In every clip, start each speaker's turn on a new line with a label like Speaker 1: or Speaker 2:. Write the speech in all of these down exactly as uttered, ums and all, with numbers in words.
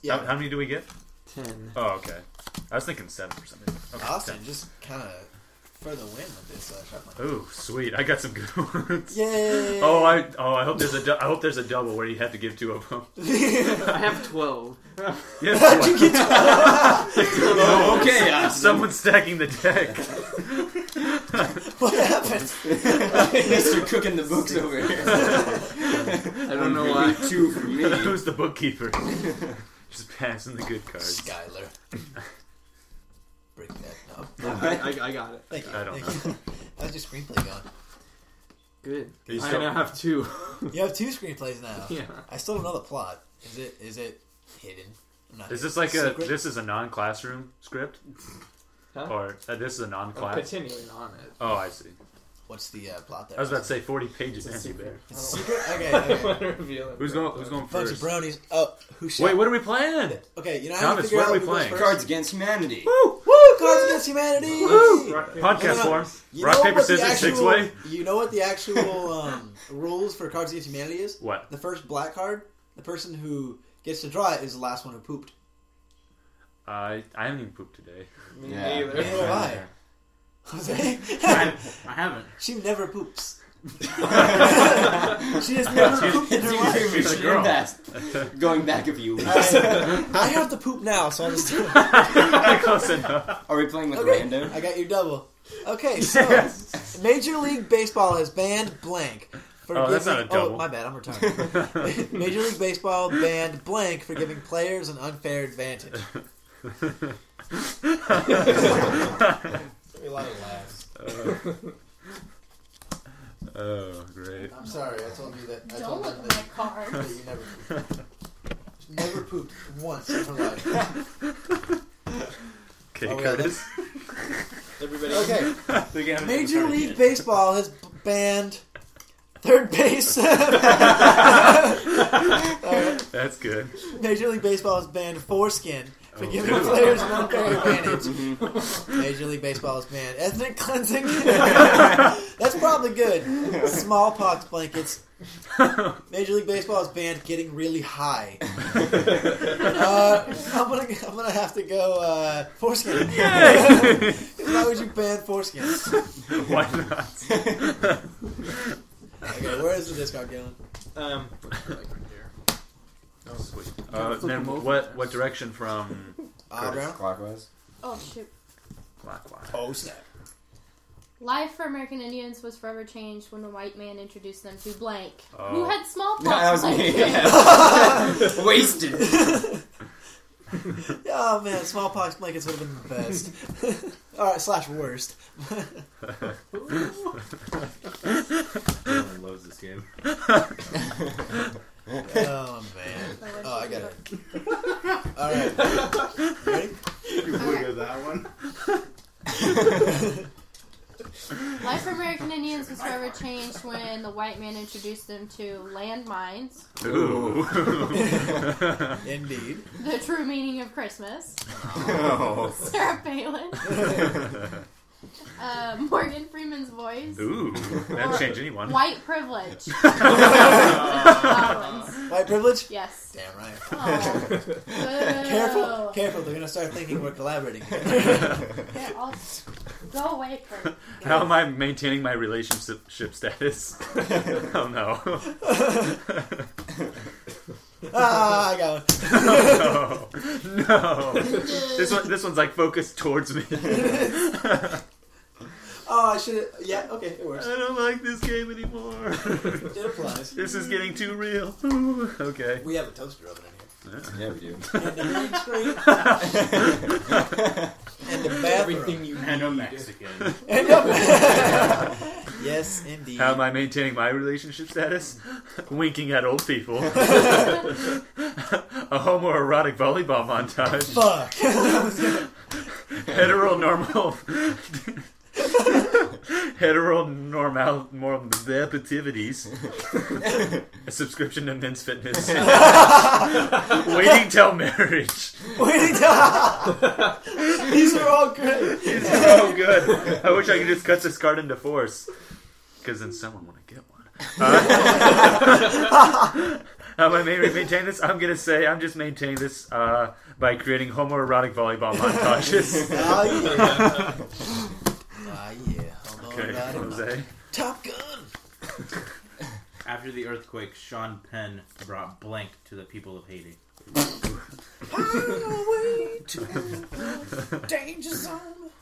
Speaker 1: Yeah.
Speaker 2: How, how many do we get?
Speaker 3: Ten.
Speaker 2: Oh, okay. I was thinking seven for some reason. Okay,
Speaker 1: Austin
Speaker 2: ten.
Speaker 1: just kind of for the win with this uh, shot.
Speaker 2: Ooh, sweet! I got some good ones.
Speaker 1: Yay!
Speaker 2: Oh, I oh I hope there's a du- I hope there's a double where you have to give two of them.
Speaker 3: I have twelve.
Speaker 2: Yes.
Speaker 1: How'd you get to
Speaker 4: Oh, okay, Austin.
Speaker 2: Someone's stacking the deck.
Speaker 1: What happened?
Speaker 4: Mister cooking the books over here.
Speaker 3: I don't know why.
Speaker 4: Two for me.
Speaker 2: Who's the bookkeeper? Just passing the good cards.
Speaker 1: Skylar. Break that up.
Speaker 3: I, I, I got it.
Speaker 1: Thank you.
Speaker 2: I don't
Speaker 1: Thank you. How's your screenplay going?
Speaker 3: Good.
Speaker 2: Are you
Speaker 3: I
Speaker 2: still-
Speaker 3: now have two.
Speaker 1: You have two screenplays now.
Speaker 3: Yeah.
Speaker 1: I still don't know the plot. Is it is it hidden? I'm not
Speaker 2: Is this like a
Speaker 1: secret?
Speaker 2: this is a non-classroom script,
Speaker 3: Huh?
Speaker 2: or uh, this is a
Speaker 3: I'm
Speaker 2: non-class?
Speaker 3: continuing on it.
Speaker 2: Oh, I see.
Speaker 1: What's the uh, plot there?
Speaker 2: I was about to say forty pages.
Speaker 3: It's a
Speaker 2: Andy Bear.
Speaker 3: secret.
Speaker 1: It's a secret? Okay,
Speaker 3: I don't
Speaker 1: okay.
Speaker 3: want to reveal it.
Speaker 2: Who's going? Who's going
Speaker 1: Bunch
Speaker 2: first?
Speaker 1: of bronies. Oh, who shot?
Speaker 2: Wait, what are we playing?
Speaker 1: Okay, you know how
Speaker 2: Thomas,
Speaker 1: to figure
Speaker 2: what
Speaker 1: out
Speaker 2: are we
Speaker 1: who goes
Speaker 2: playing?
Speaker 1: first?
Speaker 4: Cards Against Humanity.
Speaker 1: Woo! Woo! Cards Against Humanity!
Speaker 2: Woo!
Speaker 3: Rock, paper,
Speaker 2: Podcast
Speaker 1: You know-
Speaker 2: form.
Speaker 1: You
Speaker 2: Rock
Speaker 1: know
Speaker 2: paper
Speaker 1: what the
Speaker 2: scissors six
Speaker 1: actual-
Speaker 2: way.
Speaker 1: You know what the actual um, rules for Cards Against Humanity is?
Speaker 2: What?
Speaker 1: The first black card, the person who gets to draw it is the last one who pooped.
Speaker 2: I I haven't even pooped today.
Speaker 3: Me
Speaker 4: Yeah.
Speaker 3: neither.
Speaker 1: Neither have I. Jose?
Speaker 5: I, I haven't.
Speaker 1: She never poops. She has never pooped in her life.
Speaker 4: We
Speaker 2: She's a
Speaker 4: should
Speaker 2: girl.
Speaker 4: invest. Going back a few weeks.
Speaker 1: I have to poop now, so I'll just do it.
Speaker 2: Close enough.
Speaker 4: Are we playing with
Speaker 1: Okay,
Speaker 4: random?
Speaker 1: I got your double. Okay, so
Speaker 2: Yes.
Speaker 1: Major League Baseball has banned blank for
Speaker 2: Oh,
Speaker 1: giving.
Speaker 2: that's not a double.
Speaker 1: Oh, my bad, I'm retarded. Major League Baseball banned blank for giving players an unfair advantage. A lot of laughs.
Speaker 2: Oh, great.
Speaker 1: I'm sorry, I told you that. I
Speaker 6: Don't
Speaker 1: told
Speaker 6: look
Speaker 1: them
Speaker 6: at
Speaker 1: that,
Speaker 6: my cards.
Speaker 1: that you never pooped. Never pooped once in her life.
Speaker 2: Okay,
Speaker 1: Oh, well,
Speaker 2: Curtis.
Speaker 3: Everybody.
Speaker 1: Okay,
Speaker 5: The game
Speaker 1: Major League Baseball has banned third base. Alright.
Speaker 2: That's good.
Speaker 1: Major League Baseball has banned foreskin for
Speaker 2: Oh,
Speaker 1: giving
Speaker 2: good.
Speaker 1: players an unfair advantage. Major League Baseball has banned ethnic cleansing. That's probably good. Smallpox blankets. Major League Baseball has banned getting really high. Uh, I'm gonna I'm gonna have to go uh, foreskin. Why would you ban foreskin?
Speaker 2: Why not?
Speaker 1: Okay, where is the discard going?
Speaker 3: Um, like right here.
Speaker 2: Oh, sweet.
Speaker 3: Can I
Speaker 2: Uh,
Speaker 3: flip
Speaker 2: then
Speaker 3: them over
Speaker 2: what?
Speaker 3: first?
Speaker 2: What direction from
Speaker 1: Uh, brown?
Speaker 4: Clockwise.
Speaker 6: Oh shoot.
Speaker 2: clockwise?
Speaker 1: Oh snap!
Speaker 6: Life for American Indians was forever changed when the white man introduced them to blank,
Speaker 2: Oh.
Speaker 6: who had smallpox.
Speaker 4: No, that was
Speaker 6: like
Speaker 4: me.
Speaker 6: him.
Speaker 4: Yeah. Wasted.
Speaker 1: Oh man, smallpox blankets would have been the best. Alright, slash worst.
Speaker 5: Everyone loves this game.
Speaker 1: Oh man. Oh, I got it. Alright. Ready?
Speaker 5: You look at that one.
Speaker 6: Life for American Indians was forever changed when the white man introduced them to landmines,
Speaker 2: Ooh.
Speaker 1: Indeed.
Speaker 6: the true meaning of Christmas,
Speaker 4: Oh.
Speaker 6: Sarah Palin, uh, Morgan Freeman's voice,
Speaker 2: Ooh. That'd change anyone.
Speaker 6: white privilege. That one's-
Speaker 1: White privilege?
Speaker 6: yes.
Speaker 1: Damn right.
Speaker 6: Oh.
Speaker 1: Careful, careful. They're gonna start thinking we're collaborating.
Speaker 6: Here, I'll go away, Kurt.
Speaker 2: How am I maintaining my relationship status? Oh no.
Speaker 1: Ah, I got one.
Speaker 2: No. No. This one this one's like focused towards me.
Speaker 1: Oh, I should have. Yeah, okay, it works.
Speaker 2: I don't like this game anymore.
Speaker 1: It applies.
Speaker 2: This is getting too real. Ooh, okay.
Speaker 1: We have a toaster oven in
Speaker 4: Yeah, we do.
Speaker 1: here. And the green screen. And the bathroom.
Speaker 3: Everything you
Speaker 5: And a
Speaker 3: need.
Speaker 5: Mexican.
Speaker 1: And the Yes, indeed.
Speaker 2: How am I maintaining my relationship status? Winking at old people. A homoerotic volleyball montage.
Speaker 1: Fuck.
Speaker 2: Heteronormal. Heteronormal activities. A subscription to Men's Fitness. Waiting till marriage.
Speaker 1: Waiting to... These are all great.
Speaker 2: It's so good. I wish I could just cut this card into force. Because then someone want to get one. Uh, How am I ma- maintain this? I'm gonna say I'm just maintaining this uh, by creating homoerotic volleyball montages.
Speaker 1: Ah, yeah. Ah, yeah. Homo
Speaker 2: Okay,
Speaker 1: erotic.
Speaker 2: Jose.
Speaker 1: Top Gun.
Speaker 5: After the earthquake, Sean Penn brought blank to the people of Haiti.
Speaker 1: Highway to the danger zone.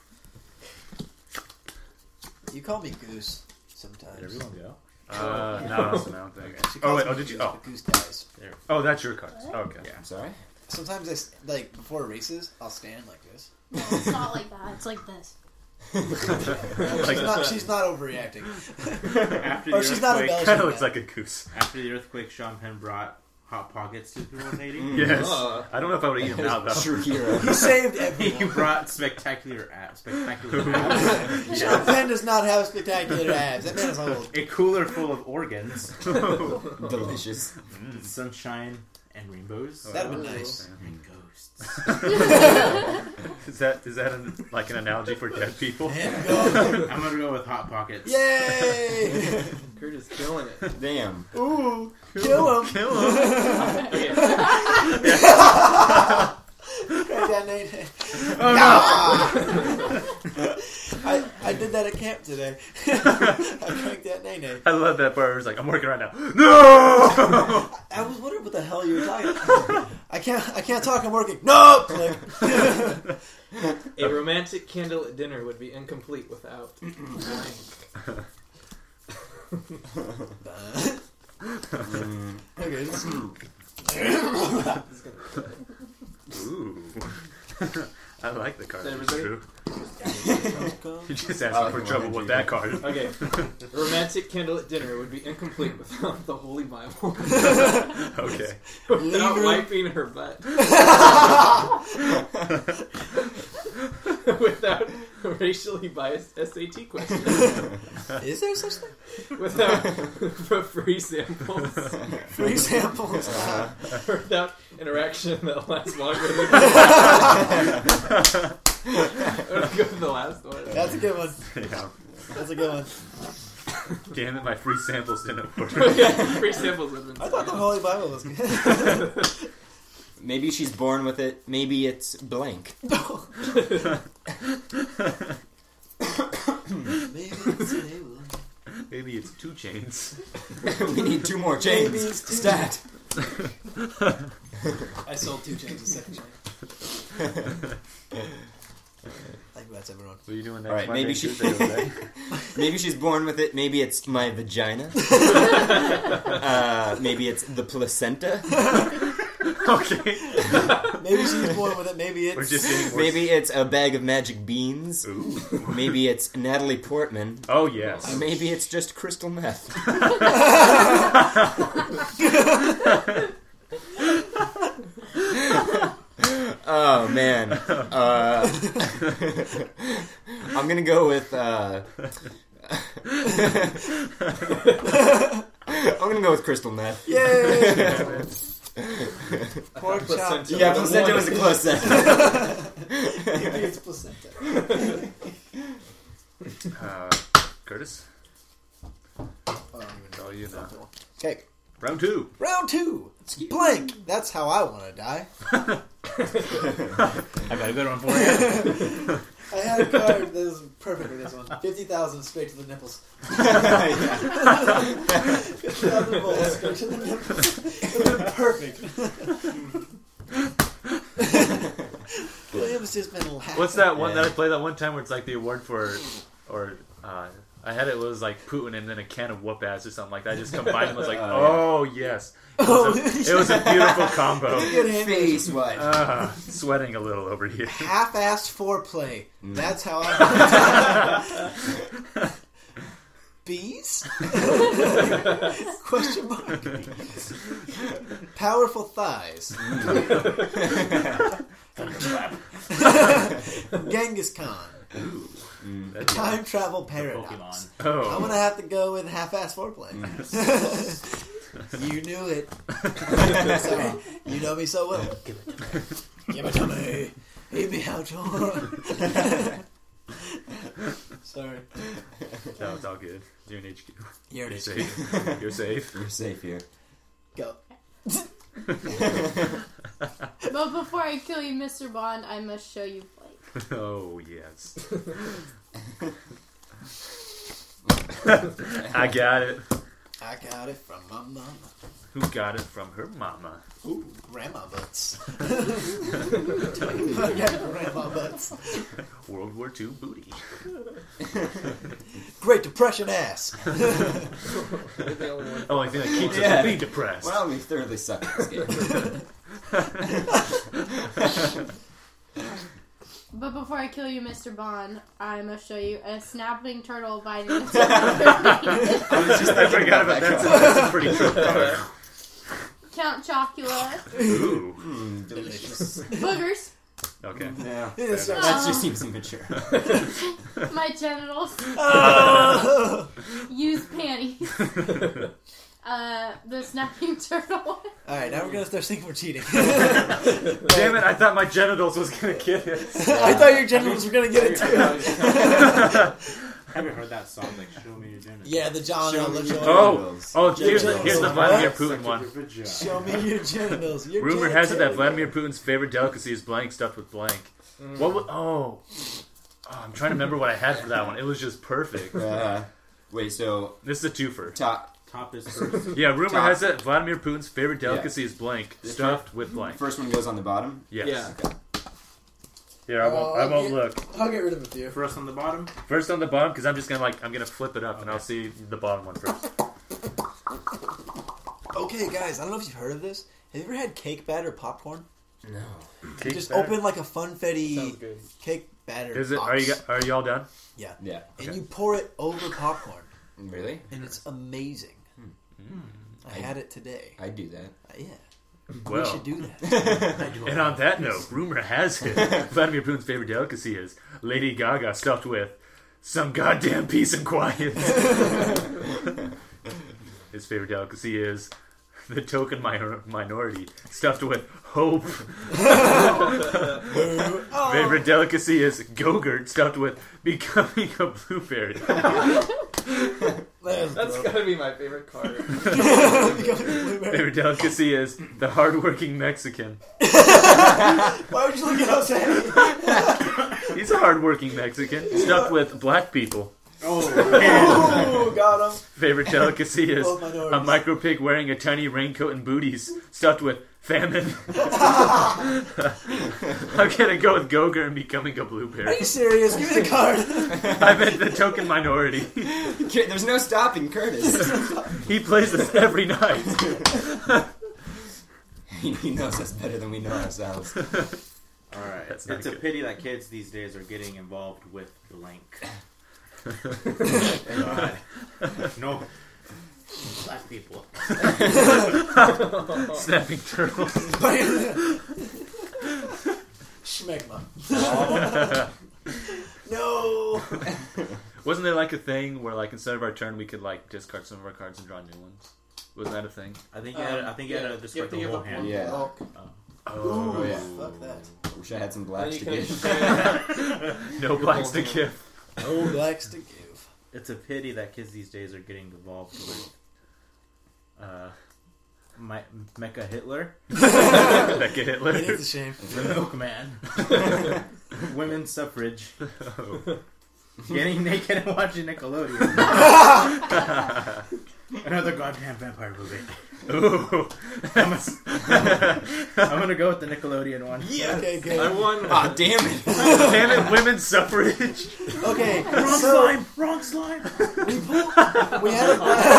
Speaker 1: You call me Goose sometimes.
Speaker 5: Did everyone go?
Speaker 2: Uh, no, no, no, thanks.
Speaker 1: She
Speaker 2: Oh
Speaker 1: calls
Speaker 2: wait,
Speaker 1: me
Speaker 2: oh did you?
Speaker 1: Goose,
Speaker 2: Oh,
Speaker 1: but Goose dies.
Speaker 2: oh, that's your cards. Okay.
Speaker 5: Yeah.
Speaker 4: I'm sorry?
Speaker 1: Sometimes I s- like before races, I'll stand like this.
Speaker 6: No, it's not like that. It's like this.
Speaker 1: She's not. She's not overreacting.
Speaker 5: After
Speaker 1: Or
Speaker 5: the
Speaker 1: she's not
Speaker 5: earthquake,
Speaker 1: embellishing.
Speaker 2: Kind of looks
Speaker 1: that.
Speaker 2: like a goose.
Speaker 5: after the earthquake, Sean Penn brought hot pockets to the people of Haiti.
Speaker 2: Yes.
Speaker 3: Uh.
Speaker 2: I don't know if I would eat them now though.
Speaker 4: True hero.
Speaker 1: He saved
Speaker 5: He
Speaker 1: everyone.
Speaker 5: brought spectacular abs. Spectacular abs.
Speaker 1: Sean Penn does not have spectacular abs. That man is old.
Speaker 5: A cooler full of organs,
Speaker 4: Delicious.
Speaker 5: sunshine, and rainbows.
Speaker 1: That'd be nice.
Speaker 5: And ghosts.
Speaker 2: Is that is that an, like an analogy for dead people?
Speaker 1: And go.
Speaker 5: I'm gonna go with hot pockets.
Speaker 1: Yay!
Speaker 3: Kurt is killing it.
Speaker 4: Damn.
Speaker 1: Ooh, kill him.
Speaker 2: Kill him.
Speaker 3: Okay.
Speaker 1: Crack that name.
Speaker 2: Oh
Speaker 1: I, I did that at camp today. I cranked that nay nay.
Speaker 2: I love that part. It's like I'm working right now. No.
Speaker 1: I was wondering what the hell you were talking about. I can't I can't talk, I'm working. No! Click.
Speaker 3: A romantic candlelit dinner would be incomplete without blank.
Speaker 4: Mm.
Speaker 1: Okay, this is-
Speaker 3: This is gonna
Speaker 2: Ooh. I like the card.
Speaker 3: Is
Speaker 2: It's
Speaker 3: everybody-
Speaker 2: true. You just
Speaker 4: I
Speaker 2: asking
Speaker 4: like
Speaker 2: for
Speaker 4: the
Speaker 2: trouble
Speaker 4: one
Speaker 2: with
Speaker 4: that
Speaker 2: that card.
Speaker 3: Okay. A romantic candlelit dinner would be incomplete without the Holy Bible.
Speaker 2: Okay.
Speaker 3: Without
Speaker 1: Leave her-
Speaker 3: wiping her butt. Without a racially biased S A T question.
Speaker 1: Is there such thing?
Speaker 3: Without free samples.
Speaker 1: Free samples. Uh,
Speaker 3: Without interaction that lasts longer than I'm gonna go with the last one.
Speaker 1: that's a good one.
Speaker 2: Yeah.
Speaker 1: That's a good one.
Speaker 2: Damn it, my free samples didn't work.
Speaker 3: Yeah, free samples would have been
Speaker 1: I thought the Holy Bible was good.
Speaker 4: Maybe she's born with it. Maybe it's blank.
Speaker 1: Maybe it's an
Speaker 2: Maybe it's two chains.
Speaker 4: We need two more chains.
Speaker 1: Maybe it's two-
Speaker 4: Stat.
Speaker 1: I sold two chains, a second chain. I think that's everyone.
Speaker 2: What are you doing next?
Speaker 4: All right,
Speaker 2: Monday
Speaker 4: maybe
Speaker 2: and
Speaker 4: she-
Speaker 2: Tuesday, Jose?
Speaker 4: Maybe she's born with it. Maybe it's my vagina. uh, maybe it's the placenta.
Speaker 2: Okay.
Speaker 1: Maybe she's born with it. Maybe it's.
Speaker 2: We're just getting worse.
Speaker 4: Maybe it's a bag of magic beans.
Speaker 2: Ooh.
Speaker 4: Maybe it's Natalie Portman.
Speaker 2: Oh yes.
Speaker 4: Maybe it's just crystal meth. Oh man, uh, I'm gonna go with. Uh, I'm gonna go with crystal meth.
Speaker 1: Yay! Pork chop.
Speaker 3: Placenta.
Speaker 4: Yeah, placenta was a close second.
Speaker 1: Maybe it's placenta.
Speaker 2: Uh, Curtis,
Speaker 1: Oh, I don't even
Speaker 2: it's all you know.
Speaker 1: know. Okay,
Speaker 2: Round two.
Speaker 1: round two. Blank. That's how I want to die.
Speaker 2: I got a good one for you.
Speaker 1: I had a card that was perfect for this one. Fifty thousand straight to the nipples. Fifty thousand volts straight to the nipples. It would have been perfect. William's just been laughing.
Speaker 2: What's that one
Speaker 4: Yeah.
Speaker 2: that I played that one time where it's like the award for, or uh, I had it was like Putin and then a can of whoop ass or something like that. I just combined them. I was like,
Speaker 4: Oh,
Speaker 2: oh yes,
Speaker 1: Oh,
Speaker 2: it was a, it was a beautiful combo.
Speaker 1: Good hand.
Speaker 4: Face what?
Speaker 2: Uh, sweating a little over here.
Speaker 1: Half-assed foreplay. That's how I. Bees? Question mark. Powerful thighs. Genghis Khan.
Speaker 2: That's
Speaker 1: Time travel paradox.
Speaker 5: Pokemon.
Speaker 2: oh,
Speaker 1: I'm gonna have to go with half-assed foreplay. You knew it. Sorry, you know me so well. Give it to me. Give me out your. Sorry.
Speaker 2: no, it's all good. You're in H Q.
Speaker 1: You're
Speaker 2: You're
Speaker 1: an
Speaker 2: safe. You're safe.
Speaker 4: You're safe here.
Speaker 1: Go.
Speaker 6: But before I kill you, Mister Bond, I must show you Blake.
Speaker 2: Oh, yes. I got it.
Speaker 1: I got it from my mama.
Speaker 2: Who got it from her mama?
Speaker 1: Ooh, grandma butts. Talking about grandma butts.
Speaker 2: World War Two booty.
Speaker 1: Great Depression ass.
Speaker 3: The only one.
Speaker 2: Only thing that keeps
Speaker 4: Yeah.
Speaker 2: us being depressed.
Speaker 4: Well, we thoroughly suck at this game.
Speaker 6: But before I kill you, Mister Bond, I must show you a snapping turtle biting a
Speaker 2: I forgot about that. That's a, that's a pretty true card.
Speaker 6: Count Chocula.
Speaker 2: Ooh.
Speaker 4: Mm, delicious.
Speaker 6: Boogers.
Speaker 2: Okay.
Speaker 4: Yeah.
Speaker 1: Yes, sir.
Speaker 4: That just seems immature.
Speaker 6: My genitals.
Speaker 1: Oh.
Speaker 6: Use panties. Uh, the snapping turtle.
Speaker 1: Alright, now we're gonna start thinking we're cheating.
Speaker 2: Damn it! I thought my genitals was gonna get it.
Speaker 1: I thought your genitals were gonna get it too.
Speaker 5: Have you heard that song? Like, show me your genitals.
Speaker 1: Yeah, the John
Speaker 4: Show
Speaker 1: Oliver
Speaker 4: me
Speaker 1: show.
Speaker 4: your
Speaker 2: Oh,
Speaker 4: genitals.
Speaker 2: oh! Here's the,
Speaker 1: Genitals.
Speaker 2: here's the
Speaker 1: What?
Speaker 2: Vladimir Putin one.
Speaker 5: Your vagina.
Speaker 1: Show me your genitals. Your
Speaker 2: Rumor has it that
Speaker 1: genitalia.
Speaker 2: Vladimir Putin's favorite delicacy is blank stuffed with blank. What? Was, oh. oh, I'm trying to remember what I had for that one. It was just perfect.
Speaker 4: Uh, wait, so
Speaker 2: This is a twofer.
Speaker 4: top
Speaker 5: Top is first.
Speaker 2: Yeah, rumor
Speaker 4: Top.
Speaker 2: has it Vladimir Putin's favorite delicacy is blank stuffed with blank.
Speaker 4: first one goes on the bottom.
Speaker 2: Yes.
Speaker 3: Yeah.
Speaker 2: Here, I won't, I won't
Speaker 1: Oh,
Speaker 2: look.
Speaker 1: I'll get rid of a few.
Speaker 5: First on the bottom.
Speaker 2: First on the bottom, because I'm just gonna like I'm gonna flip it up and I'll see the bottom one first.
Speaker 1: Okay, guys, I don't know if you've heard of this. Have you ever had cake batter popcorn?
Speaker 4: No.
Speaker 1: You
Speaker 2: Cake
Speaker 1: just
Speaker 2: batter?
Speaker 1: open like a funfetty
Speaker 3: Sounds good.
Speaker 1: cake batter
Speaker 2: Is it?
Speaker 1: box.
Speaker 2: Are you gu- are you all done?
Speaker 1: Yeah.
Speaker 4: Yeah.
Speaker 1: And
Speaker 2: Okay.
Speaker 1: you pour it over popcorn,
Speaker 4: Really?
Speaker 1: and it's amazing. I had it today.
Speaker 4: I'd do that.
Speaker 1: Uh, yeah.
Speaker 2: Well,
Speaker 1: We should do that.
Speaker 2: and on that note, rumor has it Vladimir Putin's favorite delicacy is Lady Gaga stuffed with some goddamn peace and quiet. His favorite delicacy is the token minor- minority stuffed with hope.
Speaker 1: Oh.
Speaker 2: Favorite delicacy is Go-Gurt stuffed with becoming a blueberry.
Speaker 1: That's
Speaker 3: That's
Speaker 1: dope.
Speaker 3: gotta be my favorite card.
Speaker 2: Favorite delicacy is the hardworking Mexican.
Speaker 1: Why would you look at us, Andy?
Speaker 2: He's a hardworking Mexican stuffed with black people.
Speaker 1: Oh, got him.
Speaker 2: Favorite delicacy is
Speaker 1: Both minorities.
Speaker 2: a micro pig wearing a tiny raincoat and booties stuffed with famine. I'm gonna go with Go-Gurt and becoming a
Speaker 1: Are
Speaker 2: blueberry.
Speaker 1: you serious? Give me the card.
Speaker 2: I meant the token minority.
Speaker 4: Okay, there's no stopping Curtis.
Speaker 2: He plays this every night.
Speaker 4: he he knows us better than we know ourselves.
Speaker 5: All right.
Speaker 2: That's
Speaker 5: It's
Speaker 2: not
Speaker 5: a
Speaker 2: good.
Speaker 5: pity that kids these days are getting involved with blank. God. No. Black people.
Speaker 2: Snapping turtles.
Speaker 1: Schmegma. No.
Speaker 2: Wasn't there like a thing where like instead of our turn we could like discard some of our cards and draw new ones? Wasn't that a thing?
Speaker 5: I think you had. I think you had to
Speaker 3: You have
Speaker 5: discard
Speaker 3: to
Speaker 5: the
Speaker 3: give
Speaker 5: whole
Speaker 3: up
Speaker 5: hand.
Speaker 3: one
Speaker 4: Yeah.
Speaker 3: block.
Speaker 1: Oh,
Speaker 4: yeah.
Speaker 1: Fuck that.
Speaker 4: Wish I had some
Speaker 3: And
Speaker 4: blacks
Speaker 3: you
Speaker 4: to
Speaker 3: can
Speaker 4: give.
Speaker 2: No blacks to give.
Speaker 1: No blacks to give.
Speaker 5: It's a pity that kids these days are getting involved with uh, my, Mecha Hitler,
Speaker 2: Becca Hitler.
Speaker 1: It is a shame.
Speaker 5: the Milkman, women's suffrage, getting naked and watching Nickelodeon. Another goddamn vampire movie.
Speaker 2: Ooh.
Speaker 5: I'm, a, I'm gonna go with the Nickelodeon one.
Speaker 1: Yeah. Okay, good.
Speaker 3: I won.
Speaker 4: Ah, damn it!
Speaker 2: Damn it, women's suffrage.
Speaker 1: Okay,
Speaker 5: Wrong
Speaker 1: so
Speaker 5: slime! Wrong slime!
Speaker 1: we pulled, we had a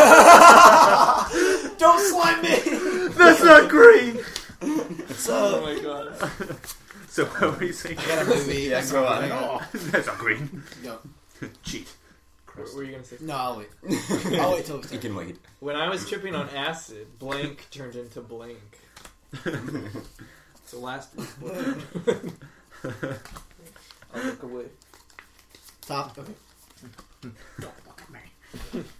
Speaker 1: don't slime me.
Speaker 2: That's not green.
Speaker 3: Oh
Speaker 1: So
Speaker 3: my god.
Speaker 2: So what were you saying?
Speaker 1: I got a movie.
Speaker 4: Yeah, go on.
Speaker 2: Oh, that's not green.
Speaker 1: Go.
Speaker 2: Cheat.
Speaker 3: What were you gonna say?
Speaker 1: No, I'll wait. I'll wait till it's
Speaker 4: You
Speaker 1: done.
Speaker 4: can wait.
Speaker 3: When I was tripping on acid, blank turned into blank. So last week. I'll look away.
Speaker 1: Top. Okay.
Speaker 5: Don't look at me.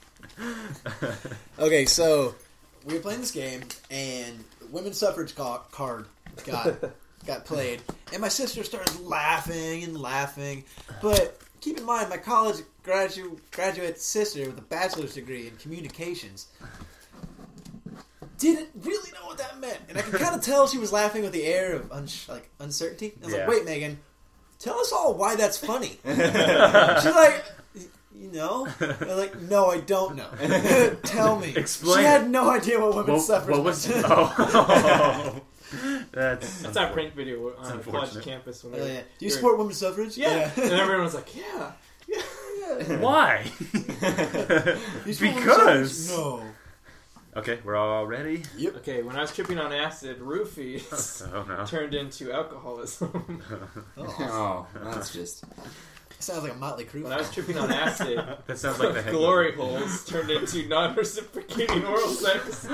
Speaker 1: Okay, so we were playing this game, and the women's suffrage ca- card got got played, and my sister started laughing and laughing. But keep in mind, my college gradu- graduate sister with a bachelor's degree in communications didn't really know what that meant, and I could kind of tell she was laughing with the air of un- like uncertainty. I was
Speaker 2: Yeah.
Speaker 1: like, "Wait, Megan, tell us all why that's funny." She's like, "You know?" I'm like, "No, I don't know. Tell me."
Speaker 2: Explain
Speaker 1: She had
Speaker 2: it.
Speaker 1: no idea what women's
Speaker 2: What,
Speaker 1: suffrage
Speaker 2: what was?
Speaker 1: meant.
Speaker 2: Oh, that's
Speaker 3: That's our prank video on the college
Speaker 2: unfortunate.
Speaker 3: campus. When
Speaker 1: Oh,
Speaker 3: they
Speaker 1: yeah.
Speaker 3: were-
Speaker 1: Do you
Speaker 3: they were-
Speaker 1: support women's suffrage?
Speaker 3: Yeah. and everyone was like, "Yeah."
Speaker 1: Yeah.
Speaker 2: Why?
Speaker 1: Do you support women's
Speaker 2: Because-
Speaker 1: suffrage? No.
Speaker 2: Okay, we're all ready.
Speaker 1: Yep.
Speaker 3: Okay, when I was tripping on acid, roofies
Speaker 2: Oh no.
Speaker 3: turned into alcoholism.
Speaker 1: Oh,
Speaker 4: Oh, that's just.
Speaker 1: sounds like a Motley Crue.
Speaker 3: When I was tripping on acid,
Speaker 2: That sounds like the Hangover.
Speaker 3: glory holes turned into non-reciprocating oral sex.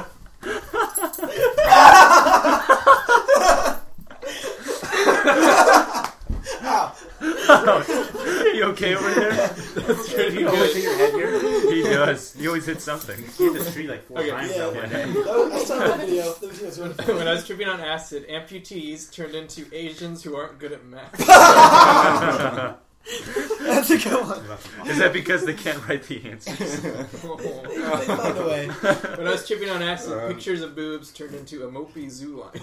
Speaker 2: You okay over there?
Speaker 3: That's pretty
Speaker 5: You always hit
Speaker 3: good.
Speaker 5: your head here.
Speaker 2: He does. He always hits something.
Speaker 5: You hit the tree like four
Speaker 3: Okay.
Speaker 5: times
Speaker 1: Yeah.
Speaker 5: that one day.
Speaker 1: That was, I saw that video. That was, that was really funny.
Speaker 3: When I was tripping on acid, amputees turned into Asians who aren't good at math.
Speaker 1: That's a good one.
Speaker 2: Is that because they can't write the answers?
Speaker 1: They, they found a way.
Speaker 3: When I was tripping on acid,
Speaker 4: Um.
Speaker 3: pictures of boobs turned into a mopey zoo lion.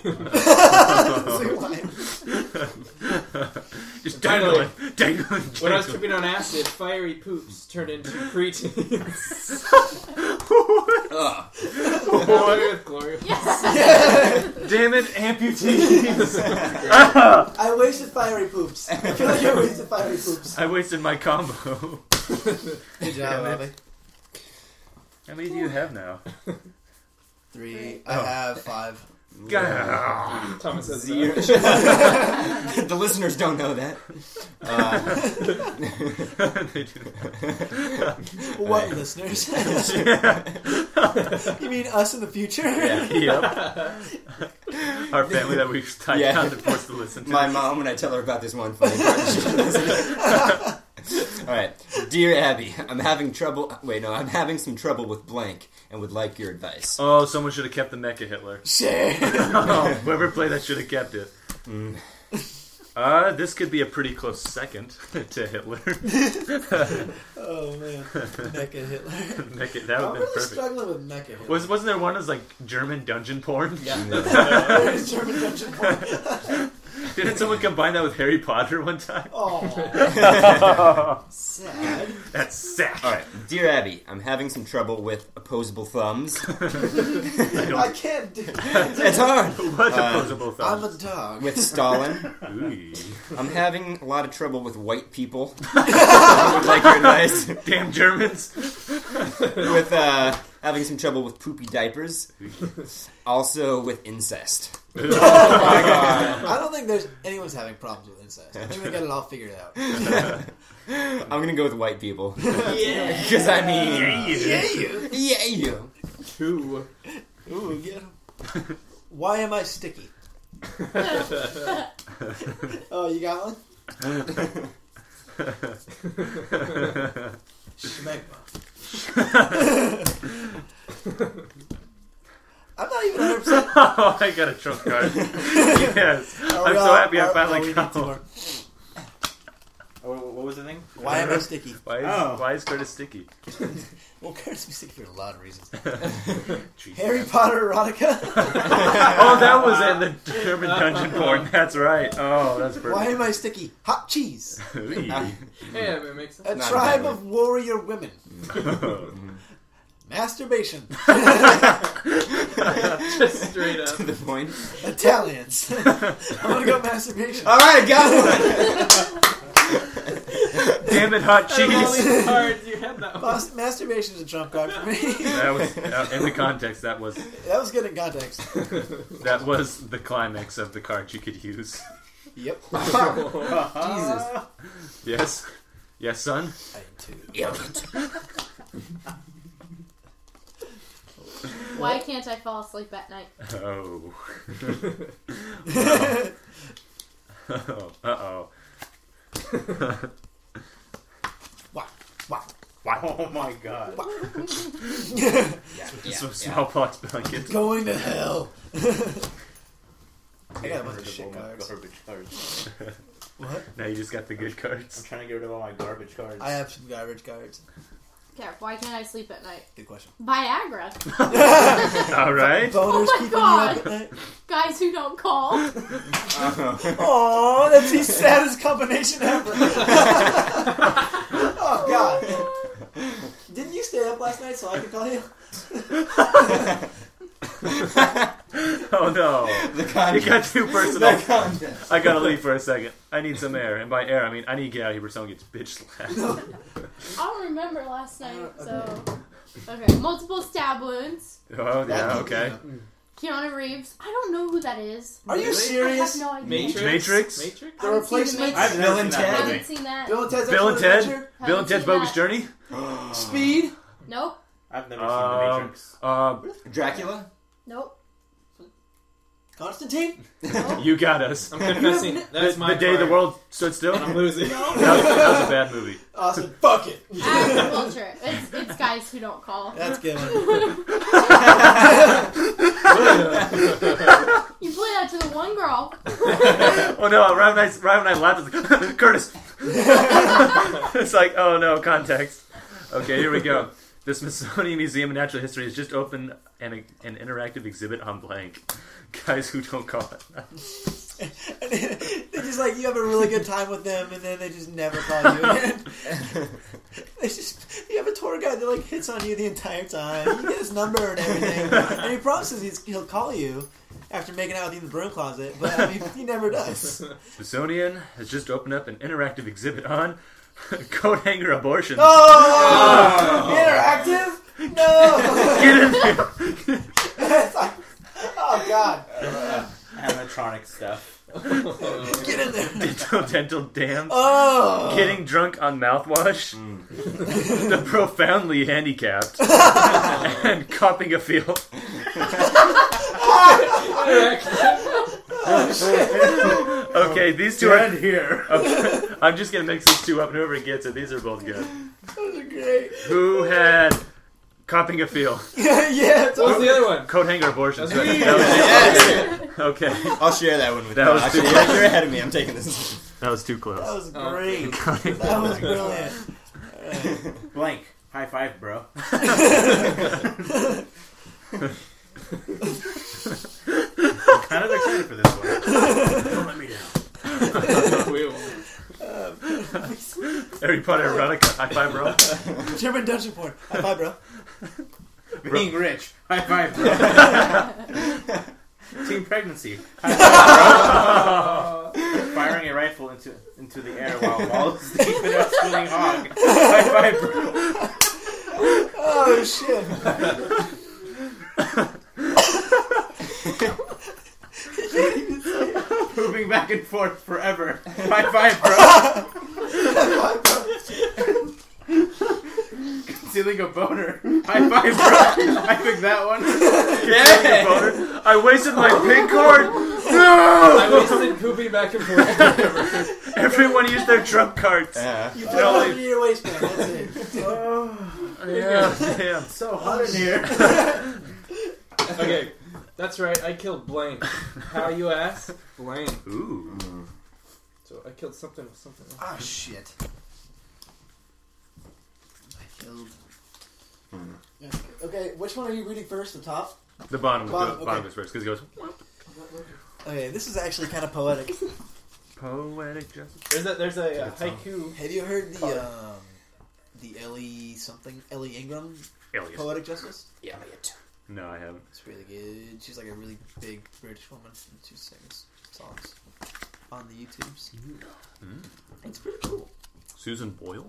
Speaker 2: Just
Speaker 3: Finally.
Speaker 2: dangling, dangling.
Speaker 3: When I was
Speaker 2: dangling.
Speaker 3: tripping on acid, fiery poops turned into preteens.
Speaker 4: Ugh.
Speaker 3: Water with glory.
Speaker 6: Yes.
Speaker 2: Damn it, amputees!
Speaker 1: I wasted fiery poops. I feel like I wasted fiery poops.
Speaker 2: I wasted my combo.
Speaker 1: Good job, Robbie.
Speaker 2: How many do you have now?
Speaker 1: Three. I
Speaker 2: Oh.
Speaker 1: have five.
Speaker 2: God.
Speaker 3: Thomas says
Speaker 4: Zero.
Speaker 3: that.
Speaker 4: The listeners don't know that. Uh,
Speaker 2: They do.
Speaker 1: What,
Speaker 4: Right.
Speaker 1: listeners? You mean us in the future?
Speaker 4: yeah.
Speaker 2: Yep. Our family that we've tied
Speaker 4: Yeah.
Speaker 2: down to force to listen to.
Speaker 4: My mom, when I tell her about this one funny part, she doesn't. All right, dear Abby, I'm having trouble. Wait, no, I'm having some trouble with blank, and would like your advice.
Speaker 2: Oh, someone should have kept the Mecha Hitler.
Speaker 1: Shit.
Speaker 2: Oh, whoever played that should have kept it.
Speaker 4: Mm.
Speaker 2: Uh, this could be a pretty close second to Hitler.
Speaker 1: Oh, man. Mecha Hitler.
Speaker 2: Mecha, that would
Speaker 1: I'm
Speaker 2: have been
Speaker 1: really
Speaker 2: perfect.
Speaker 1: struggling with Mecha Hitler.
Speaker 2: Was wasn't there one that was like German dungeon porn?
Speaker 3: Yeah,
Speaker 4: No.
Speaker 1: There's German dungeon porn.
Speaker 2: Didn't someone combine that with Harry Potter one time?
Speaker 1: Oh, sad.
Speaker 2: That's sick.
Speaker 4: All right, dear Abby, I'm having some trouble with opposable thumbs.
Speaker 1: I can't do it.
Speaker 4: It's hard.
Speaker 2: What
Speaker 4: Uh,
Speaker 2: opposable
Speaker 1: I'm
Speaker 2: thumbs?
Speaker 1: a dog.
Speaker 4: With Stalin,
Speaker 2: Ooh.
Speaker 4: I'm having a lot of trouble with white people. I would like your advice.
Speaker 2: Damn Germans.
Speaker 4: With uh, having some trouble with poopy diapers. Also with incest.
Speaker 1: Oh my god. I don't think there's anyone's having problems with incest. I think we got it all figured out.
Speaker 4: I'm gonna go with white people.
Speaker 3: yeah.
Speaker 4: Because I mean,
Speaker 2: Yeah,
Speaker 1: you.
Speaker 4: yeah, you.
Speaker 3: Two.
Speaker 1: Ooh, get him. Why am I sticky? Oh, you got one? Schmegma. I'm not even one hundred percent.
Speaker 2: Oh, I got a trump card. Yes. I'm so happy I finally got one.
Speaker 5: Oh, what was the thing?
Speaker 1: Why am I sticky?
Speaker 2: Why is,
Speaker 5: Oh.
Speaker 2: why is Curtis sticky?
Speaker 1: Well, Curtis be sticky for a lot of reasons.
Speaker 2: Jeez.
Speaker 1: Harry Potter erotica?
Speaker 2: Oh, that was in the German dungeon porn. That's right. Oh, that's perfect.
Speaker 1: Why am I sticky? Hot cheese.
Speaker 2: Ooh.
Speaker 3: Yeah, it makes sense.
Speaker 1: A
Speaker 4: Not a
Speaker 1: tribe
Speaker 4: bad
Speaker 1: of warrior women. Masturbation.
Speaker 3: Just straight up.
Speaker 4: To the point.
Speaker 1: Italians. I'm gonna go masturbation.
Speaker 4: All right, I got one.
Speaker 2: Damn it, hot
Speaker 3: Out of all
Speaker 2: cheese.
Speaker 3: these cards, you had that one.
Speaker 1: Mas- Masturbation is a trump card for me.
Speaker 2: That was uh, in the context. That was
Speaker 1: That was good in context.
Speaker 2: that was the climax of the card you could use.
Speaker 1: Yep.
Speaker 4: Jesus.
Speaker 2: Yes, yes, son.
Speaker 1: I am too.
Speaker 6: Why can't I fall asleep at night?
Speaker 2: Oh. Oh. Uh oh.
Speaker 1: What? What?
Speaker 5: Oh my god.
Speaker 4: Yeah,
Speaker 2: Some
Speaker 4: yeah.
Speaker 2: smallpox blankets.
Speaker 1: Going to hell. I got a
Speaker 5: Get
Speaker 1: bunch
Speaker 5: rid
Speaker 1: of
Speaker 5: of
Speaker 1: shit
Speaker 5: all my
Speaker 1: cards.
Speaker 5: garbage cards.
Speaker 1: What?
Speaker 2: Now you just got the good
Speaker 5: I'm
Speaker 2: cards.
Speaker 5: trying to get rid of all my garbage cards.
Speaker 1: I have some garbage cards.
Speaker 6: Okay, why can't I sleep at night?
Speaker 1: Good question.
Speaker 6: Viagra.
Speaker 2: All right.
Speaker 1: Boners
Speaker 6: Oh my
Speaker 1: keeping
Speaker 6: God.
Speaker 1: you up at night.
Speaker 6: Guys who don't call.
Speaker 1: Oh, that's the saddest combination ever. Oh God! Didn't you stay up last night so I could call you?
Speaker 2: Oh no.
Speaker 4: The
Speaker 2: It
Speaker 4: content.
Speaker 2: got too personal.
Speaker 4: The content.
Speaker 2: I gotta leave for a second. I need some air. And by air, I mean I need to get out of here before someone gets bitch slapped.
Speaker 6: I don't remember last night, so. Okay, multiple stab wounds.
Speaker 2: Oh, yeah, okay.
Speaker 6: Keanu Reeves. I don't know who that is.
Speaker 1: Are you
Speaker 3: Really?
Speaker 1: serious?
Speaker 6: I have no idea.
Speaker 3: Matrix.
Speaker 2: Matrix?
Speaker 3: Matrix.
Speaker 1: The
Speaker 6: I haven't seen
Speaker 1: replacements?
Speaker 6: Matrix.
Speaker 5: I've never
Speaker 4: Bill and
Speaker 5: seen
Speaker 6: I
Speaker 4: Ted.
Speaker 5: that movie.
Speaker 6: haven't seen that.
Speaker 1: Bill and Ted's
Speaker 2: Bill and
Speaker 1: Excellent
Speaker 2: Ted?
Speaker 1: Adventure?
Speaker 2: Bill and
Speaker 6: Haven't
Speaker 2: Ted's
Speaker 6: seen
Speaker 2: Bogus
Speaker 6: that.
Speaker 2: Journey?
Speaker 1: Speed?
Speaker 6: Nope.
Speaker 5: I've never seen The
Speaker 2: Um,
Speaker 5: Matrix.
Speaker 2: uh,
Speaker 4: Dracula?
Speaker 6: Nope.
Speaker 1: Constantine?
Speaker 6: Nope.
Speaker 2: you got us.
Speaker 3: I'm confessing.
Speaker 2: The,
Speaker 3: That's my
Speaker 2: the day the
Speaker 3: card.
Speaker 2: world stood still?
Speaker 3: And I'm losing.
Speaker 2: That was, that was a bad movie.
Speaker 1: Awesome. Fuck it.
Speaker 6: Agriculture. It's, it's guys who don't call.
Speaker 1: That's good.
Speaker 6: You play that to the one girl.
Speaker 2: Oh no, right when I, right when I laughed, it's like, Curtis! It's like, oh no, context. Okay, here we go. The Smithsonian Museum of Natural History has just opened an, an interactive exhibit on blank. Guys who don't call it.
Speaker 1: They just like, you have a really good time with them, and then they just never call you again. They just, you have a tour guide that like hits on you the entire time. You get his number and everything, and he promises he's, he'll call you after making out with you in the broom closet, but I mean, he never does.
Speaker 2: Smithsonian has just opened up an interactive exhibit on coat hanger abortion.
Speaker 1: Oh, interactive? No.
Speaker 2: Get in there!
Speaker 1: It's like, oh god,
Speaker 5: Animatronic stuff.
Speaker 1: get in there.
Speaker 2: dental, dental dams.
Speaker 1: Oh,
Speaker 2: Getting drunk on mouthwash. The profoundly handicapped. And copping a feel. Okay, these two are
Speaker 5: here.
Speaker 2: Okay, I'm just gonna mix these two up, and whoever gets it, these are both good.
Speaker 1: those are great.
Speaker 2: Who had copping a feel?
Speaker 1: Yeah, yeah. It's
Speaker 3: What was
Speaker 1: awesome.
Speaker 3: the other one?
Speaker 2: Coat hanger abortion.
Speaker 3: That's
Speaker 2: That
Speaker 3: me.
Speaker 2: was-
Speaker 4: Yes.
Speaker 2: Okay,
Speaker 4: I'll share that one with
Speaker 2: That
Speaker 4: you.
Speaker 2: was
Speaker 4: Actually,
Speaker 2: too-
Speaker 4: yeah, you're ahead of me. I'm taking this.
Speaker 2: that was too close.
Speaker 1: That was
Speaker 3: Oh.
Speaker 1: great.
Speaker 2: Counting-
Speaker 1: That was brilliant.
Speaker 5: Blank. High five, bro. I'm kind of excited for this one. Don't let me down.
Speaker 3: We will.
Speaker 2: Harry Potter erotica. High five, bro.
Speaker 1: German dungeon porn. High five, bro.
Speaker 5: Being rich. High five, bro. Teen pregnancy. High five, bro. Firing a rifle into into the air while Wallace deep in a swimming hog. High five, bro.
Speaker 1: Oh shit.
Speaker 5: Moving back and forth forever. High five, bro. Concealing a boner. High five, bro. I picked that one.
Speaker 2: Yeah. I wasted my pink card.
Speaker 3: I
Speaker 2: No.
Speaker 3: wasted pooping back and forth.
Speaker 2: Everyone used their trump cards.
Speaker 4: Yeah.
Speaker 1: You put it under your waistband. That's it.
Speaker 2: Yeah, damn.
Speaker 5: So hot in here.
Speaker 3: Okay, that's right. I killed blank. How you ask? Blank.
Speaker 2: Ooh.
Speaker 3: So I killed something with something else.
Speaker 1: Ah shit. I killed. Okay, which one are you reading first? The top.
Speaker 2: The bottom,
Speaker 1: Bottom,
Speaker 2: the bottom
Speaker 1: okay.
Speaker 2: is first because it goes
Speaker 1: Okay, this is actually kind of poetic.
Speaker 2: poetic justice.
Speaker 3: There's a there's a, uh,
Speaker 2: Good song.
Speaker 3: haiku.
Speaker 1: Have you heard the um, the Ellie something Ellie Ingram
Speaker 2: Alias.
Speaker 1: Poetic Justice?
Speaker 4: Elliot.
Speaker 2: No, I haven't.
Speaker 1: It's really good. She's like a really big British woman, and she sings songs on the YouTubes.
Speaker 2: Mm.
Speaker 1: It's pretty cool.
Speaker 2: Susan Boyle.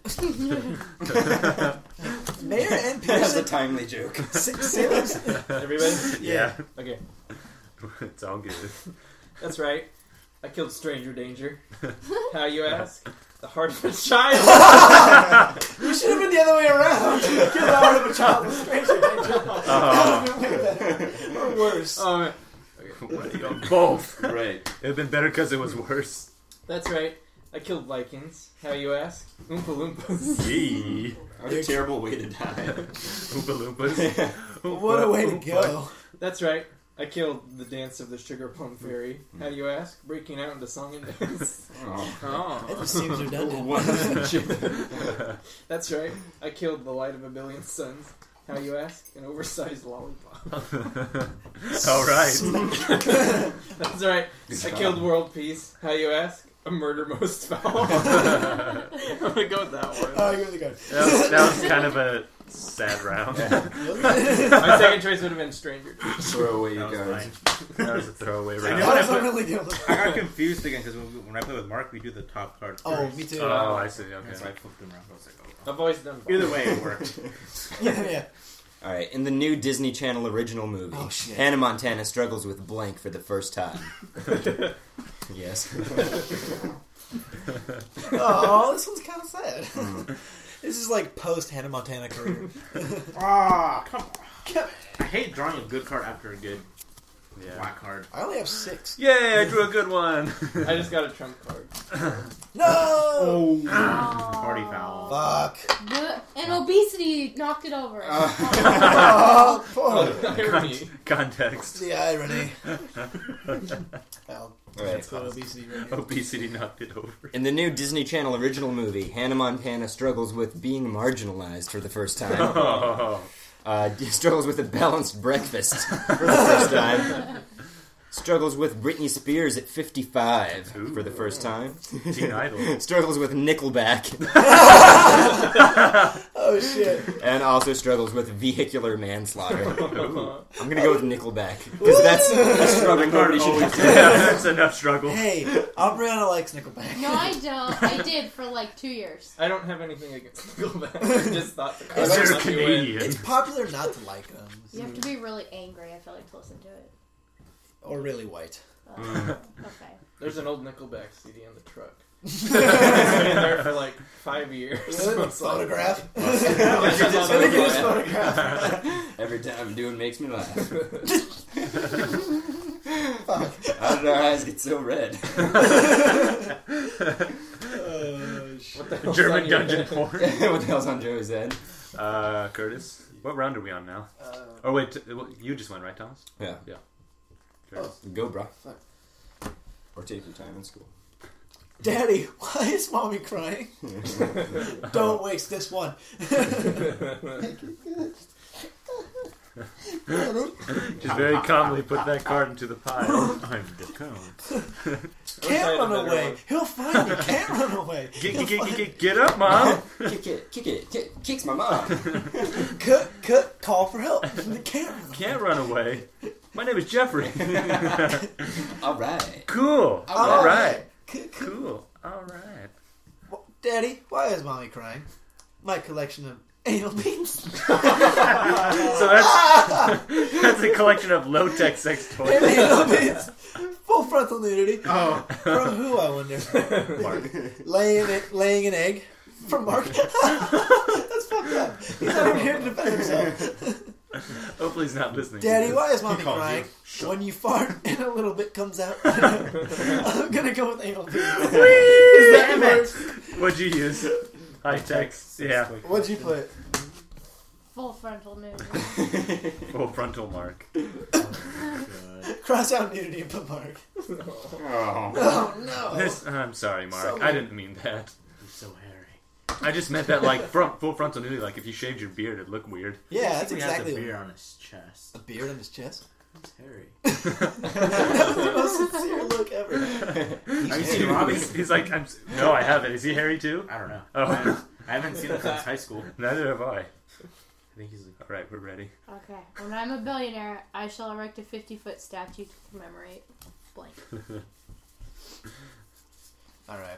Speaker 1: Mayor and
Speaker 4: That's a
Speaker 1: Pearson.
Speaker 4: timely joke.
Speaker 1: Six sailors.
Speaker 3: Everybody.
Speaker 2: Yeah.
Speaker 3: Okay,
Speaker 2: It's all good.
Speaker 3: that's right. I killed Stranger Danger. How you ask? The heart of a child.
Speaker 1: You should have been the other way around. Kill the heart of a child with stranger danger. That would have been way better. Or worse.
Speaker 3: Oh, man.
Speaker 2: Both.
Speaker 4: Right.
Speaker 2: It'd have been better because it was worse.
Speaker 3: That's right. I killed Vikings. How you ask? Oompa Loompas.
Speaker 2: Yee.
Speaker 4: What a terrible way to die.
Speaker 2: Oompa Loompas.
Speaker 1: What a way to go.
Speaker 3: That's right. I killed the dance of the Sugar Plum Fairy. How do you ask? Breaking out into song and dance.
Speaker 4: Oh.
Speaker 1: It just seems redundant.
Speaker 3: That's right. I killed the light of a billion suns. How you ask? An oversized lollipop.
Speaker 2: All right.
Speaker 3: That's right. I killed world peace. How you ask? A murder most foul. I'm gonna go with that one.
Speaker 1: Oh, you're the guy.
Speaker 2: That was, that was kind of a sad round.
Speaker 3: My second choice would have been stranger.
Speaker 4: Throw away your
Speaker 5: That was
Speaker 4: cards.
Speaker 5: fine.
Speaker 2: That was a throwaway
Speaker 5: I
Speaker 2: round.
Speaker 5: know.
Speaker 1: That was a really good one.
Speaker 5: I got confused again because when, we- when I play with Mark, we do the top card first.
Speaker 1: Oh, me too.
Speaker 2: Oh, I see.
Speaker 5: And so
Speaker 2: Okay.
Speaker 5: I flipped them around. I was like, oh.
Speaker 3: I've always done both.
Speaker 5: Either way, it worked.
Speaker 1: Yeah, yeah.
Speaker 4: All right, in the new Disney Channel original movie,
Speaker 1: Oh, shit.
Speaker 4: Hannah Montana struggles with blank for the first time. Yes.
Speaker 1: Oh, this one's kind of sad. This is like post Hannah Montana career.
Speaker 5: Ah, come on. I hate drawing a good card after a good
Speaker 2: Yeah.
Speaker 5: black card.
Speaker 1: I only have six.
Speaker 2: Yay! I drew a good one.
Speaker 3: I just got a trump card.
Speaker 1: No.
Speaker 6: Oh.
Speaker 5: Party foul.
Speaker 1: Fuck.
Speaker 6: The, and obesity knocked it over.
Speaker 1: Oh, poor.
Speaker 3: Irony.
Speaker 2: Context.
Speaker 1: The irony. Well,
Speaker 4: All right.
Speaker 1: that's what obesity right here.
Speaker 2: Obesity knocked it over.
Speaker 4: In the new Disney Channel original movie, Hannah Montana struggles with being marginalized for the first time.
Speaker 2: Oh.
Speaker 4: Uh, struggles with a balanced breakfast for the first time. Struggles with Britney Spears at fifty-five
Speaker 2: Ooh.
Speaker 4: for the first time.
Speaker 2: Teen Idol.
Speaker 4: Struggles with Nickelback.
Speaker 1: Oh shit.
Speaker 4: And also struggles with vehicular manslaughter.
Speaker 2: Ooh.
Speaker 4: I'm gonna go with Nickelback because that's a struggle nobody should have.
Speaker 2: Yeah, that's enough struggle.
Speaker 1: Hey, Aubriana likes Nickelback.
Speaker 6: No, I don't. I did for like two years.
Speaker 3: I don't have anything against Nickelback. I just thought the card
Speaker 1: Is
Speaker 2: They're
Speaker 3: would let me win.
Speaker 2: Canadian.
Speaker 1: It's popular not to like them.
Speaker 6: You have to be really angry, I feel like, to listen to it.
Speaker 1: Or really white.
Speaker 6: Uh, okay.
Speaker 3: There's an old Nickelback C D on the truck. It's been there for like five years. So it's like-
Speaker 1: Photograph.
Speaker 3: It's just all
Speaker 1: Look at his
Speaker 3: over.
Speaker 1: photograph.
Speaker 4: Every time doing makes me laugh.
Speaker 1: Fuck.
Speaker 4: How did our eyes get so red?
Speaker 1: Oh, shit.
Speaker 3: What the hell's
Speaker 2: German
Speaker 3: on your
Speaker 2: dungeon
Speaker 3: head?
Speaker 2: porn.
Speaker 4: What the hell's on Joey's head?
Speaker 2: Uh, Curtis, what round are we on now?
Speaker 1: Uh,
Speaker 2: Oh wait, t- you just went right, Thomas.
Speaker 4: Yeah.
Speaker 2: Curtis.
Speaker 4: Go, bro.
Speaker 1: Fuck.
Speaker 4: Or take your time in school.
Speaker 1: Daddy, why is mommy crying? Don't waste this one.
Speaker 2: Just very calmly put that card into the pile. I'm the count.
Speaker 1: Can't run
Speaker 3: Better
Speaker 1: away.
Speaker 3: one.
Speaker 1: He'll find you. Can't run away.
Speaker 2: Get, get, get, get, get, get up, mom.
Speaker 4: Kick it, kick it, kick, kicks my mom.
Speaker 1: Cut, cut, call for help. Can't run away.
Speaker 2: Can't run away. My name is Jeffrey.
Speaker 4: All right.
Speaker 2: Cool.
Speaker 1: All
Speaker 2: All right.
Speaker 1: C- c-
Speaker 2: Cool. All right.
Speaker 1: Daddy, why is mommy crying? My collection of anal beans.
Speaker 2: So that's that's a collection of low-tech sex toys.
Speaker 1: Anal beans. Full frontal nudity.
Speaker 5: Oh.
Speaker 1: From who, I wonder?
Speaker 2: Mark.
Speaker 1: Laying it, laying an egg. From Mark. That's fucked up. He's not even here to defend himself.
Speaker 2: Hopefully he's not listening.
Speaker 1: Daddy,
Speaker 2: to
Speaker 1: why is mommy
Speaker 5: called
Speaker 1: crying?
Speaker 5: you.
Speaker 1: When you fart and a little bit comes out. I'm gonna go with anal beans.
Speaker 2: Damn it! What'd you use? High tech. Yeah.
Speaker 1: What'd you put?
Speaker 6: Full frontal nudity.
Speaker 2: Full frontal mark.
Speaker 1: Cross out nudity and put Mark.
Speaker 4: Oh.
Speaker 1: Oh no.
Speaker 2: This, I'm sorry, Mark.
Speaker 1: So
Speaker 2: I didn't mean that.
Speaker 5: He's so hairy.
Speaker 2: I just meant that, like, front, full frontal nudity. Like, if you shaved your beard, it'd look weird.
Speaker 1: Yeah, that's
Speaker 5: He
Speaker 1: exactly
Speaker 5: has a
Speaker 1: what.
Speaker 5: beard on his chest.
Speaker 1: A beard on his chest?
Speaker 5: He's hairy.
Speaker 1: That was the most sincere look ever.
Speaker 5: Have you seen Robbie?
Speaker 2: He's, he's like, I'm, no, I haven't. Is he hairy too?
Speaker 5: I don't know.
Speaker 2: Oh.
Speaker 5: I, haven't, I haven't seen him since high school.
Speaker 2: Neither have I.
Speaker 5: I think he's.
Speaker 2: All right, we're ready.
Speaker 6: Okay. When I'm a billionaire, I shall erect a fifty-foot statue to commemorate blank.
Speaker 1: Alright.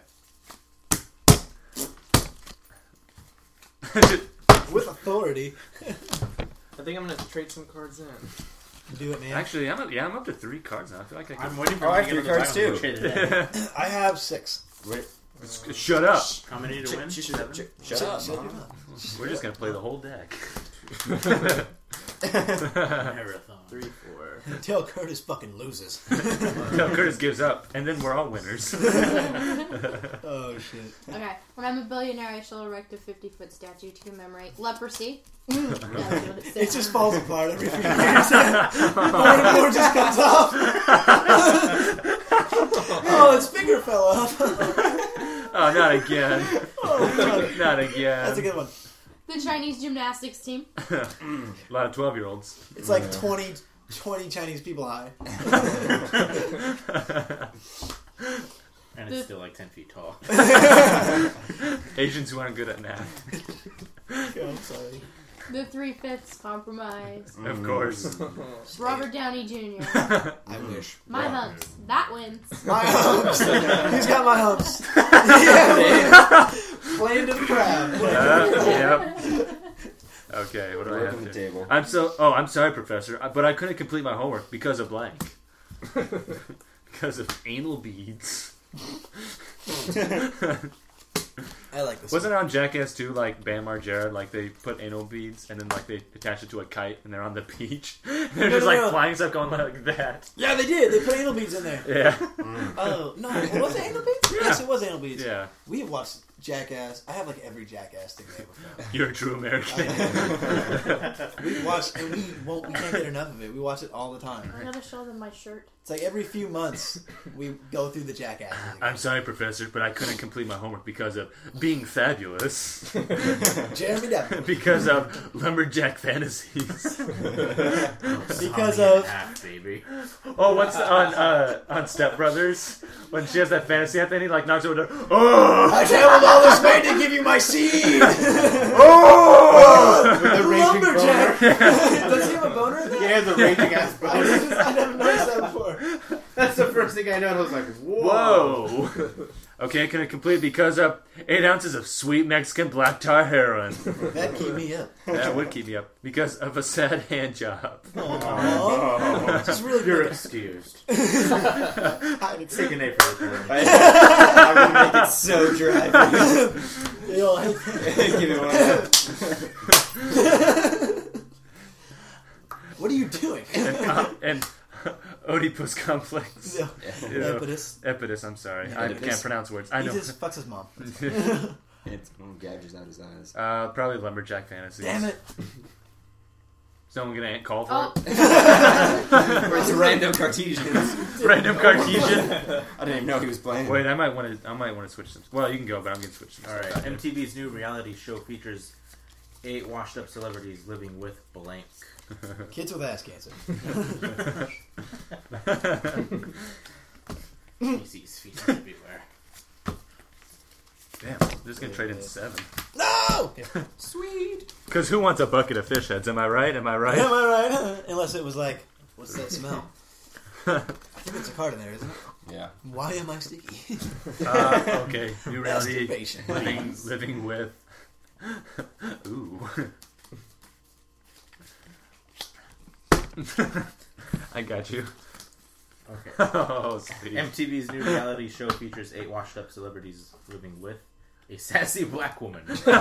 Speaker 1: With authority.
Speaker 3: I think I'm gonna trade some cards in.
Speaker 1: Do it, man.
Speaker 2: Actually, I'm up, yeah, I'm up to three cards now. I feel like I can.
Speaker 5: I'm waiting for
Speaker 4: Oh, I
Speaker 5: him
Speaker 4: have
Speaker 5: to get
Speaker 4: three
Speaker 5: on the
Speaker 4: cards,
Speaker 5: bottom and
Speaker 4: too.
Speaker 5: trade it in.
Speaker 1: I have six.
Speaker 4: Wait.
Speaker 2: Shut up.
Speaker 5: How many to win?
Speaker 4: Shut
Speaker 5: Seven?
Speaker 4: up,
Speaker 1: Shut
Speaker 4: Mom.
Speaker 1: your mouth.
Speaker 2: We're just gonna play the whole deck.
Speaker 5: Marathon.
Speaker 3: Three, four.
Speaker 1: Until Curtis fucking loses.
Speaker 2: Until Curtis gives up, and then we're all winners.
Speaker 1: Oh shit.
Speaker 6: Okay, when I'm a billionaire, I shall erect a fifty-foot statue to commemorate leprosy. That's what it
Speaker 1: It
Speaker 6: says.
Speaker 1: just falls apart every few years. More and more just comes off. Oh, its finger fell off.
Speaker 2: Oh, not again.
Speaker 1: Oh,
Speaker 2: Not again.
Speaker 1: that's a good one.
Speaker 6: The Chinese gymnastics team.
Speaker 2: A lot of twelve-year-olds.
Speaker 1: It's like twenty, twenty Chinese people high.
Speaker 5: And it's still like ten feet tall.
Speaker 2: Asians who aren't good at math.
Speaker 1: Oh, I'm sorry.
Speaker 6: The Three-Fifths Compromise.
Speaker 2: Of course.
Speaker 6: Robert Downey Junior
Speaker 1: I wish.
Speaker 6: My humps. That wins.
Speaker 1: My humps. He's got my humps. Yeah. Land of crab.
Speaker 2: Uh, yep. Okay, what do I
Speaker 4: Work
Speaker 2: have
Speaker 4: on the
Speaker 2: to?
Speaker 4: table.
Speaker 2: I'm so. Oh, I'm sorry, Professor, but I couldn't complete my homework because of blank. Because of anal beads.
Speaker 1: I like this.
Speaker 2: Wasn't it on Jackass too? Like Bam Margera, like they put anal beads and then like they attach it to a kite and they're on the beach. They're
Speaker 1: No,
Speaker 2: just
Speaker 1: no,
Speaker 2: like
Speaker 1: no.
Speaker 2: flying stuff going like that.
Speaker 1: Yeah, they did. They put anal beads in there.
Speaker 2: Yeah,
Speaker 1: Oh no, was it anal beads? Yes, it was anal beads.
Speaker 2: yeah.
Speaker 1: We have watched Jackass. I have like every Jackass thing they ever filmed.
Speaker 2: You're a true American.
Speaker 1: We watched, and we won't. We can't get enough of it. We watch it all the time.
Speaker 6: I gotta show them my shirt.
Speaker 1: It's like every few months we go through the Jackass.
Speaker 2: I'm sorry, Professor, but I couldn't complete my homework because of being fabulous.
Speaker 1: Jeremy Depp.
Speaker 2: Because of lumberjack fantasies.
Speaker 1: Because
Speaker 5: Zombie and
Speaker 1: of-
Speaker 5: a half, baby.
Speaker 2: Oh, what's on uh, on Step Brothers when she has that fantasy at the end? He like knocks over the door. Oh,
Speaker 1: I traveled all this way to give you my seed.
Speaker 2: oh!
Speaker 5: With the raging
Speaker 1: Lumberjack.
Speaker 5: boner.
Speaker 1: Does he have a boner? at the
Speaker 5: Yeah, the raging ass
Speaker 1: I,
Speaker 5: boner.
Speaker 1: just, I never noticed that before.
Speaker 5: That's the first thing I noticed. I was like, whoa.
Speaker 2: Whoa. Okay, can I complete because of eight ounces of sweet Mexican black tar heroin?
Speaker 1: That keep me up.
Speaker 2: That would keep me up because of a sad hand job.
Speaker 1: Aww. Just really
Speaker 5: You're
Speaker 1: good.
Speaker 5: excused.
Speaker 1: Hide it.
Speaker 5: Take an A for the
Speaker 4: I, I'm gonna make it so dry.
Speaker 1: Yo, I-
Speaker 4: Give me one.
Speaker 1: What are you doing?
Speaker 2: And, uh, and Oedipus complex.
Speaker 1: Yo,
Speaker 2: You know,
Speaker 1: Epidus.
Speaker 2: Epidus, I'm sorry. I
Speaker 1: Epidus.
Speaker 2: can't pronounce words. I
Speaker 1: He
Speaker 2: know.
Speaker 1: just fucks his mom.
Speaker 4: It's oh, gouges out his eyes.
Speaker 2: Uh, probably lumberjack fantasies.
Speaker 1: Damn it.
Speaker 2: Someone gonna call for
Speaker 6: Oh,
Speaker 4: Or it's random Cartesians.
Speaker 2: it? Random Cartesian.
Speaker 4: I didn't even know he was playing.
Speaker 2: Wait, I might want to. I might want to switch them. Well, you can go, but I'm gonna switch them.
Speaker 5: All right. M T V's new reality show features eight washed-up celebrities living with blank.
Speaker 1: Kids with ass cancer.
Speaker 5: Feces, feces everywhere.
Speaker 2: Damn, I'm just gonna trade in seven.
Speaker 1: No!
Speaker 4: Sweet.
Speaker 2: Because who wants a bucket of fish heads? Am I right? Am I right?
Speaker 1: Am I right? Unless it was like, what's that smell? I think it's a card in there, isn't it?
Speaker 4: Yeah.
Speaker 1: Why am I sticky?
Speaker 2: Uh, okay, new reality.
Speaker 1: Masturbation.
Speaker 2: Living, living with. Ooh. I got you.
Speaker 5: Okay.
Speaker 2: Oh, sweet.
Speaker 5: M T V's new reality show features eight washed-up celebrities living with a sassy black woman.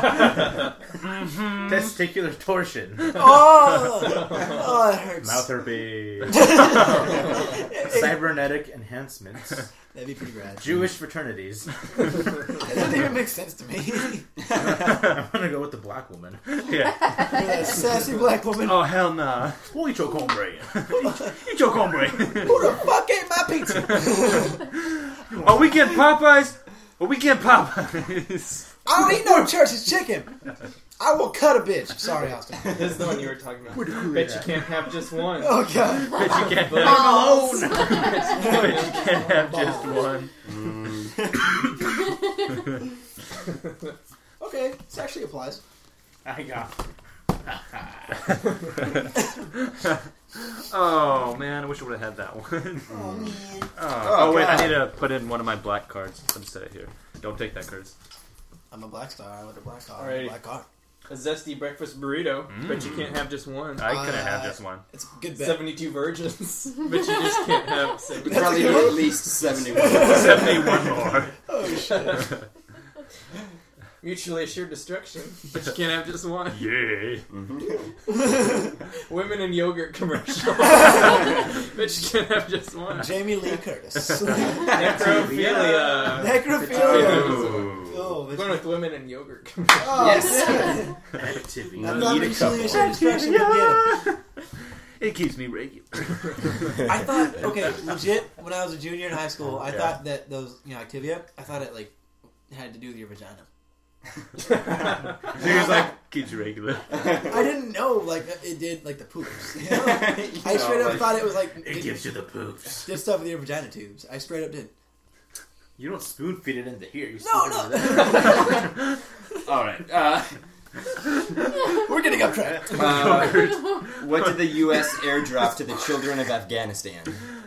Speaker 5: Testicular torsion.
Speaker 1: Oh! Oh, that hurts.
Speaker 5: Mouth herpes. Cybernetic enhancements.
Speaker 1: That'd be pretty rad.
Speaker 5: Jewish fraternities.
Speaker 1: That doesn't even make sense to me.
Speaker 5: I'm gonna go with the black woman.
Speaker 2: Yeah.
Speaker 1: You're that sassy black woman.
Speaker 2: Oh, hell nah.
Speaker 5: Holy chocombre.
Speaker 2: Eat your cornbread.
Speaker 1: Who the fuck ate my pizza?
Speaker 2: Are we getting Popeyes? Are we getting Popeyes?
Speaker 1: I don't eat no church's chicken. I will cut a bitch. Sorry, Austin.
Speaker 3: This is the one you were talking about. Bet you can't have just one.
Speaker 1: Oh, God.
Speaker 2: But you can't have,
Speaker 6: balls.
Speaker 2: but you can't have just one.
Speaker 1: Okay, this actually applies.
Speaker 5: I got.
Speaker 2: Oh man, I wish I would have had that one.
Speaker 1: Oh, man.
Speaker 2: Oh, oh, wait, I need to put in one of my black cards. Let me set it here. Don't take that, Curtis.
Speaker 1: I'm a black star with a black card.
Speaker 3: Alrighty.
Speaker 1: Black card.
Speaker 3: A zesty breakfast burrito. Bet you can't have just one.
Speaker 2: I couldn't have
Speaker 1: Uh,
Speaker 2: just one.
Speaker 1: It's a good bet.
Speaker 3: seventy-two virgins. Bet you just can't have seventy.
Speaker 4: Probably
Speaker 1: a good
Speaker 4: need
Speaker 1: one.
Speaker 4: at least seventy-one.
Speaker 2: Seventy-one more.
Speaker 1: Oh, shit.
Speaker 3: Mutually assured destruction. But you can't have just one.
Speaker 2: Yeah.
Speaker 3: Women in yogurt commercial. But you can't have just one.
Speaker 1: Jamie Lee Curtis.
Speaker 3: Necrophilia.
Speaker 1: Necrophilia.
Speaker 2: Ooh.
Speaker 1: Oh,
Speaker 3: Going with women in yogurt commercial.
Speaker 1: oh
Speaker 4: Yes.
Speaker 1: damn it.
Speaker 5: Activity.
Speaker 1: I
Speaker 4: Need
Speaker 1: thought
Speaker 4: a
Speaker 1: mutually
Speaker 4: couple.
Speaker 1: assured destruction would get him.
Speaker 2: It keeps me regular.
Speaker 1: I thought, okay, legit, when I was a junior in high school, I
Speaker 2: Yeah.
Speaker 1: thought that those, you know, Activia, I thought it, like, had to do with your vagina.
Speaker 2: So you're just like, keeps you regular.
Speaker 1: I didn't know, like, it did, like, the poops. You know? I straight up
Speaker 4: like-
Speaker 1: thought it was, like,
Speaker 5: It gives you the poops.
Speaker 1: did stuff with your vagina tubes. I straight up did.
Speaker 5: You don't spoon feed it into here. You
Speaker 1: No,
Speaker 5: spoon
Speaker 1: no.
Speaker 5: it in. All right. Uh,
Speaker 1: We're getting up track.
Speaker 4: Uh, what did the U S airdrop to the children of Afghanistan?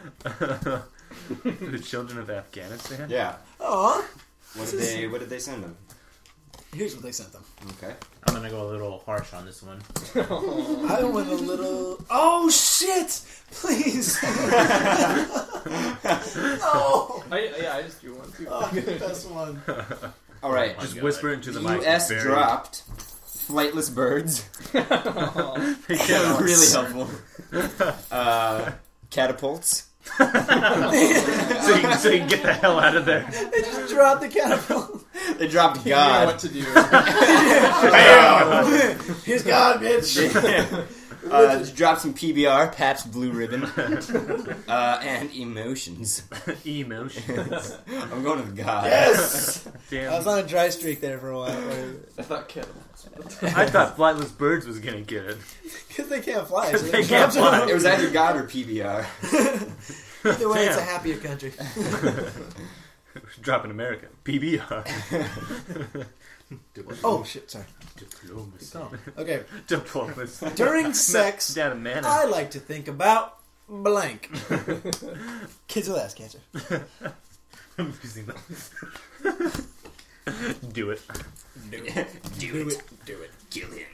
Speaker 2: The children of Afghanistan?
Speaker 4: Yeah.
Speaker 1: Aw.
Speaker 4: What did they What did they send them?
Speaker 1: Here's what they sent them.
Speaker 4: Okay.
Speaker 5: I'm gonna go a little harsh on this one.
Speaker 1: I went a little... Oh, shit! Please! No!
Speaker 3: I, yeah, I just drew one too.
Speaker 1: Oh, best one.
Speaker 4: All right.
Speaker 5: Oh my
Speaker 2: Just
Speaker 5: God.
Speaker 2: whisper into the mic.
Speaker 4: U S
Speaker 2: Very-
Speaker 4: dropped flightless birds.
Speaker 3: Oh.
Speaker 4: That was really helpful. Uh, catapults.
Speaker 2: so, you can, so you can get the hell out of there.
Speaker 1: They just dropped the catapult.
Speaker 4: They dropped
Speaker 3: You know
Speaker 4: God.
Speaker 3: what to do.
Speaker 1: Here's God, bitch.
Speaker 4: Uh, dropped some P B R, Pabst Blue Ribbon, uh, and emotions.
Speaker 2: Emotions.
Speaker 4: I'm going with God.
Speaker 1: Yes! I
Speaker 2: Damn.
Speaker 1: was on a dry streak there for a while.
Speaker 3: I thought kettle.
Speaker 2: I thought Flightless Birds was gonna get it.
Speaker 1: Because they can't fly. So
Speaker 2: They can't fly.
Speaker 4: It was either God or P B R.
Speaker 1: Either way, it's a
Speaker 2: Damn.
Speaker 1: happier country.
Speaker 2: Drop in America. P B R.
Speaker 1: Oh, shit, sorry.
Speaker 5: Diplomacy.
Speaker 1: Okay.
Speaker 2: Diplomacy.
Speaker 1: During sex,
Speaker 2: Down in Manna.
Speaker 1: I like to think about blank. Kids with ass cancer.
Speaker 2: I'm using that. Do it.
Speaker 1: Do it.
Speaker 4: Do it.
Speaker 1: Do it.
Speaker 4: Kill him.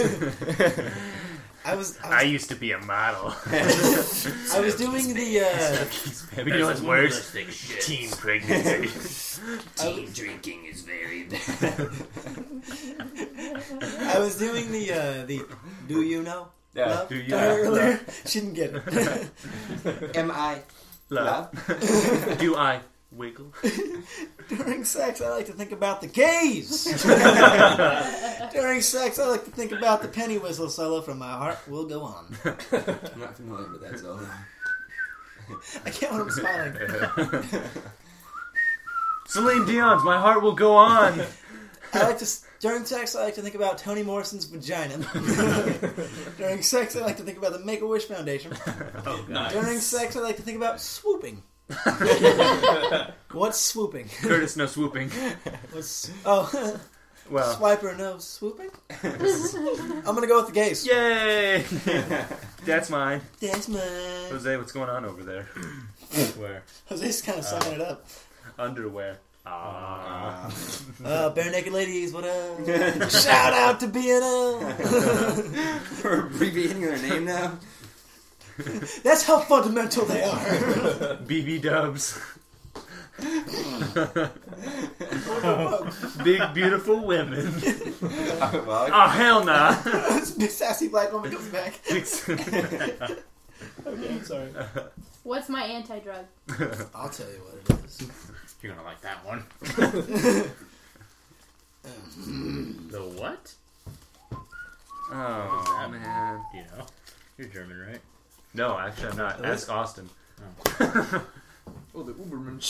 Speaker 1: I was I
Speaker 2: I
Speaker 1: was,
Speaker 2: used to be a model.
Speaker 1: I was doing the uh,
Speaker 2: You know what's worse?
Speaker 5: Realistic shit.
Speaker 2: Teen pregnancy.
Speaker 4: Teen drinking is very bad.
Speaker 1: I was doing the uh, the do you know?
Speaker 4: Yeah.
Speaker 1: Love?
Speaker 2: Do you
Speaker 1: Done
Speaker 2: know?
Speaker 1: it earlier. She didn't get it.
Speaker 4: Am I
Speaker 2: Love.
Speaker 4: love?
Speaker 2: Do I wiggle?
Speaker 1: During sex, I like to think about the gays. During sex, I like to think about the penny whistle solo from My Heart Will Go On.
Speaker 4: I'm not familiar with that song.
Speaker 1: I can't when I'm smiling.
Speaker 2: Celine Dion's My Heart Will Go On.
Speaker 1: I like to during sex. I like to think about Toni Morrison's vagina. During sex, I like to think about the Make a Wish Foundation.
Speaker 2: Oh, God.
Speaker 1: During sex, I like to think about swooping. What's swooping?
Speaker 2: Curtis, no swooping.
Speaker 1: What's oh
Speaker 2: Well,
Speaker 1: swiper no swooping? I'm gonna go with the gays.
Speaker 2: yay! That's mine.
Speaker 1: That's mine.
Speaker 2: Jose, what's going on over there? Where?
Speaker 1: Jose's kind of sucking it up.
Speaker 2: Underwear. Ah.
Speaker 1: Uh, bare naked ladies, what up? Shout out to B N L.
Speaker 4: We're abbreviating their name now.
Speaker 1: That's how fundamental they are.
Speaker 2: B B dubs. Big beautiful women.
Speaker 4: Uh, well,
Speaker 2: Oh hell nah.
Speaker 1: This sassy black woman comes back. Okay, I'm sorry.
Speaker 6: What's my anti-drug?
Speaker 1: I'll tell you what it is.
Speaker 5: You're gonna like that one. The what?
Speaker 2: Oh man.
Speaker 5: You know, you're German, right?
Speaker 2: No, actually I'm not. Ask Austin.
Speaker 3: Oh, the Uberman.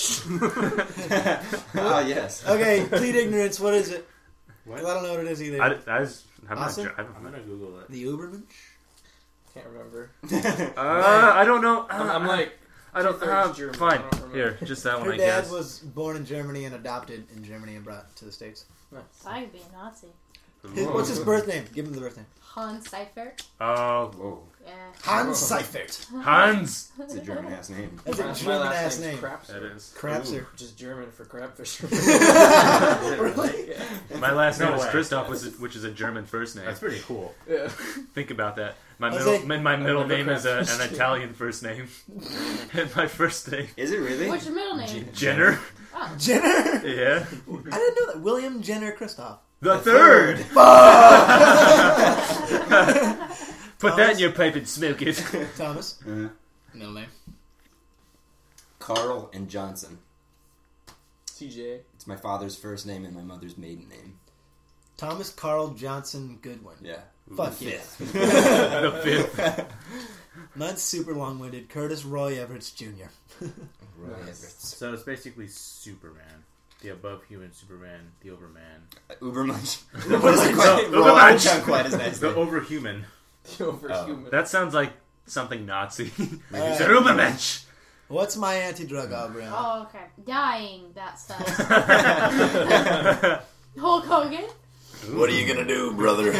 Speaker 4: ah, yes.
Speaker 1: Okay, plead ignorance. What is it?
Speaker 5: What?
Speaker 1: 'Cause I don't know what it is either.
Speaker 2: I, I was, I'm
Speaker 1: Austin?
Speaker 2: not. Ger- I don't
Speaker 5: I'm
Speaker 2: know.
Speaker 5: gonna Google it.
Speaker 1: The Uberman?
Speaker 3: Can't remember.
Speaker 2: Uh, I don't know.
Speaker 3: I'm, I'm like,
Speaker 2: I don't.
Speaker 3: two-thirds
Speaker 2: Uh,
Speaker 3: German,
Speaker 2: fine.
Speaker 3: I don't remember.
Speaker 2: Here, just that one.
Speaker 1: Her
Speaker 2: I
Speaker 1: dad
Speaker 2: guess.
Speaker 1: was born in Germany and adopted in Germany and brought to the States.
Speaker 3: nice.
Speaker 6: I could be a Nazi.
Speaker 1: His- what's his birth name? Give him the birth name.
Speaker 6: Hans Seifert.
Speaker 2: Oh,
Speaker 4: Whoa.
Speaker 6: Yeah.
Speaker 1: Hans Seifert.
Speaker 2: Hans.
Speaker 4: It's a German ass name.
Speaker 1: That's a
Speaker 3: My- my
Speaker 1: German
Speaker 3: last
Speaker 1: ass
Speaker 3: name's
Speaker 1: name.
Speaker 3: Crapser,
Speaker 2: That is.
Speaker 1: Crapser.
Speaker 3: which is German for crabfish.
Speaker 1: Really?
Speaker 3: Yeah.
Speaker 2: My last
Speaker 5: No
Speaker 2: name is
Speaker 5: way.
Speaker 2: Christoph, which is, which is a German first name.
Speaker 5: That's pretty cool.
Speaker 3: Yeah.
Speaker 2: Think about that. My
Speaker 1: I was
Speaker 2: middle,
Speaker 1: like-
Speaker 2: my, my middle
Speaker 3: never
Speaker 2: name is a,
Speaker 3: crafted.
Speaker 2: an Italian first name, and my first name
Speaker 4: Is it really?
Speaker 6: What's your middle name?
Speaker 2: Jenner.
Speaker 6: Oh,
Speaker 1: Jenner?
Speaker 2: Yeah.
Speaker 1: I didn't know that. William Jenner Christoph.
Speaker 2: The third! Put that in your pipe and smoke it.
Speaker 1: Thomas?
Speaker 4: Uh,
Speaker 3: Middle name.
Speaker 4: Carl and Johnson.
Speaker 3: C J.
Speaker 4: It's my father's first name and my mother's maiden name.
Speaker 1: Thomas Carl Johnson Goodwin.
Speaker 4: Yeah.
Speaker 1: Fuck yeah.
Speaker 2: The fifth.
Speaker 1: Mine's super long-winded. Curtis Roy Everett Junior
Speaker 4: Roy
Speaker 3: Nice.
Speaker 4: Everett.
Speaker 5: So it's basically Superman. The above human Superman, the Overman.
Speaker 4: Uh, Ubermunch. What is it quite?
Speaker 2: No,
Speaker 4: Roy
Speaker 2: Ubermunch.
Speaker 4: Sound quite as nice.
Speaker 5: The Overhuman.
Speaker 3: The overhuman.
Speaker 2: That sounds like something Nazi.
Speaker 1: Alright.
Speaker 2: The Ubermensch.
Speaker 1: What's my anti-drug, Aubrey?
Speaker 6: Oh, okay. Dying, that stuff. Hulk Hogan?
Speaker 1: What are you gonna do, brother?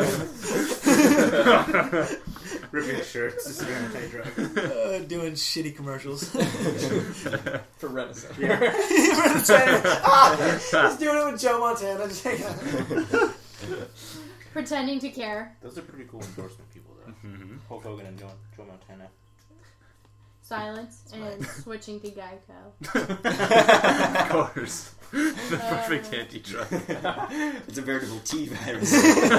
Speaker 5: Ripping shirts. This is your anti-drug.
Speaker 1: uh, doing shitty commercials.
Speaker 3: For Renaissance.
Speaker 1: ah, he's doing it with Joe Montana. Just hang on.
Speaker 6: Pretending to care.
Speaker 5: Those are pretty cool endorsement people, though.
Speaker 2: Mhm.
Speaker 5: Hulk Hogan and Joe, Joe Montana.
Speaker 6: Silence. And switching to Geico.
Speaker 2: Of course. The perfect
Speaker 6: Uh,
Speaker 2: anti-drug.
Speaker 4: It's a veritable T virus.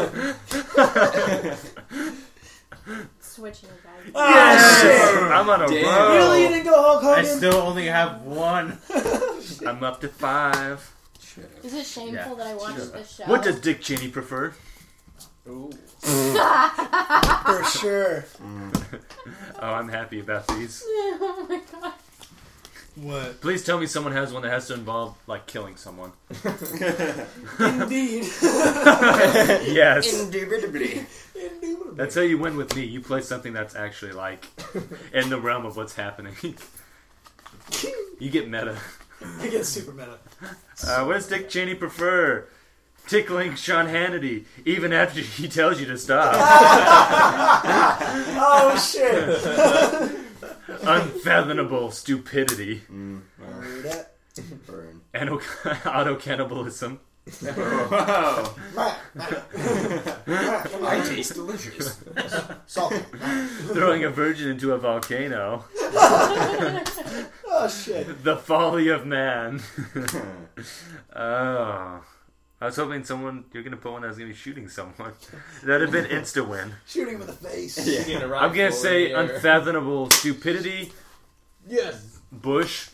Speaker 6: Switching to Geico.
Speaker 1: Oh,
Speaker 2: Yes!
Speaker 1: shit.
Speaker 2: I'm on a
Speaker 4: Damn.
Speaker 2: roll.
Speaker 1: Really? You didn't go Hulk
Speaker 5: I
Speaker 1: Hogan?
Speaker 5: still only have one.
Speaker 2: I'm up to five.
Speaker 4: Shut up.
Speaker 6: Is it shameful
Speaker 5: Yeah.
Speaker 6: that I watched this show?
Speaker 2: What does Dick Cheney prefer?
Speaker 3: Ooh.
Speaker 1: For sure.
Speaker 2: Oh, I'm happy about these.
Speaker 6: Oh my god.
Speaker 1: What?
Speaker 2: Please tell me someone has one that has to involve, like, killing someone.
Speaker 1: Indeed.
Speaker 2: Yes.
Speaker 4: Indubitably.
Speaker 1: Indubitably.
Speaker 2: That's how you win with me. You play something that's actually, like, in the realm of what's happening. You get meta.
Speaker 1: I get super meta.
Speaker 2: Uh, what does Dick Cheney prefer? Tickling Sean Hannity, even after he tells you to stop.
Speaker 1: Oh, shit.
Speaker 2: Unfathomable stupidity.
Speaker 4: Mm, well,
Speaker 1: Heard that?
Speaker 4: burn.
Speaker 2: And auto-cannibalism.
Speaker 4: Wow.
Speaker 1: I
Speaker 4: I taste delicious.
Speaker 1: Salt.
Speaker 2: Throwing a virgin into a volcano.
Speaker 1: Oh, shit.
Speaker 2: The folly of man. Oh. I was hoping someone, you're going to put one that was going to be shooting someone. That'd have been insta-win.
Speaker 1: Shooting him in the face.
Speaker 3: Shooting a
Speaker 2: I'm going to
Speaker 3: rifle
Speaker 2: say
Speaker 3: in the air.
Speaker 2: unfathomable stupidity.
Speaker 3: Yes.
Speaker 2: Bush.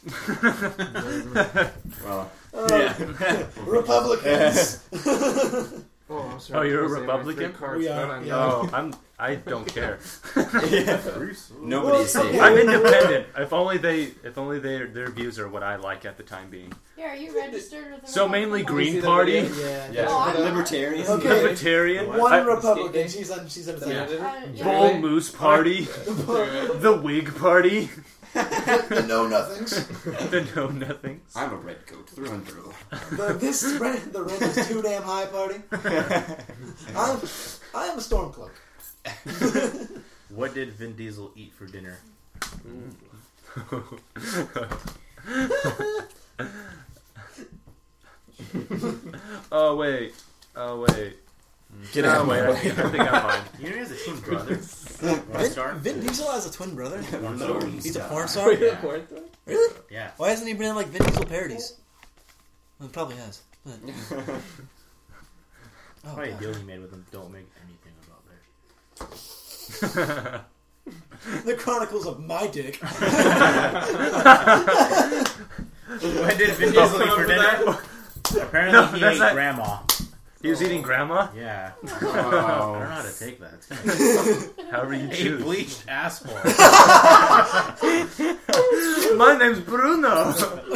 Speaker 4: Well,
Speaker 1: Uh,
Speaker 4: yeah.
Speaker 1: Republicans.
Speaker 3: Oh, I'm
Speaker 2: Oh, you're a
Speaker 3: I'll say my
Speaker 2: Republican?
Speaker 3: three cards
Speaker 1: We are,
Speaker 3: down on
Speaker 1: yeah.
Speaker 3: you.
Speaker 2: Oh, I'm, I don't care.
Speaker 4: Yeah. Nobody's
Speaker 1: Well,
Speaker 4: safe.
Speaker 2: I'm independent. If only they, if only their their views are what I like at the time being.
Speaker 6: Yeah, are you registered with the
Speaker 2: So mainly
Speaker 6: Republican
Speaker 2: Green
Speaker 3: See the
Speaker 2: Party,
Speaker 3: video?
Speaker 1: Yeah.
Speaker 4: Yeah.
Speaker 6: Oh, I'm-
Speaker 4: Libertarian.
Speaker 1: Okay.
Speaker 2: Libertarian,
Speaker 1: One
Speaker 2: I-
Speaker 1: Republican. She's on. She's on the
Speaker 3: Yeah.
Speaker 1: side.
Speaker 6: Uh, yeah.
Speaker 2: Bull Moose Party,
Speaker 3: Good.
Speaker 2: the Whig Party,
Speaker 1: The know nothings.
Speaker 2: the Know Nothings.
Speaker 4: I'm a redcoat through and through.
Speaker 1: The, this rent, the rent is too damn high. Party. I'm. I am a Stormcloak.
Speaker 5: What did Vin Diesel eat for dinner?
Speaker 2: Oh wait, oh wait,
Speaker 4: Get
Speaker 2: oh
Speaker 4: out of
Speaker 2: wait.
Speaker 4: my
Speaker 2: I
Speaker 4: way.
Speaker 2: think, I think I'm fine.
Speaker 5: You know he has a twin brother. Wanna
Speaker 1: Vin,
Speaker 5: start?
Speaker 1: Vin Diesel has a twin brother.
Speaker 4: No,
Speaker 1: He's a
Speaker 4: stop.
Speaker 1: porn star.
Speaker 3: Wait, yeah. Porn star?
Speaker 1: Really?
Speaker 5: Yeah.
Speaker 1: Why hasn't he been in like Vin Diesel parodies? Well, he probably has. But, oh,
Speaker 5: Probably a
Speaker 1: God.
Speaker 5: deal he made with him. Don't make anything about that.
Speaker 1: The Chronicles of My Dick.
Speaker 5: What did Vin Diesel eat for dinner? Apparently
Speaker 2: No,
Speaker 5: he
Speaker 2: that's
Speaker 5: ate
Speaker 2: not-
Speaker 5: grandma.
Speaker 2: He was eating grandma.
Speaker 5: Yeah. I don't
Speaker 4: Oh.
Speaker 5: know how to take that. It's kinda
Speaker 2: However you
Speaker 5: a
Speaker 2: choose.
Speaker 5: bleached asshole.
Speaker 2: My name's Bruno.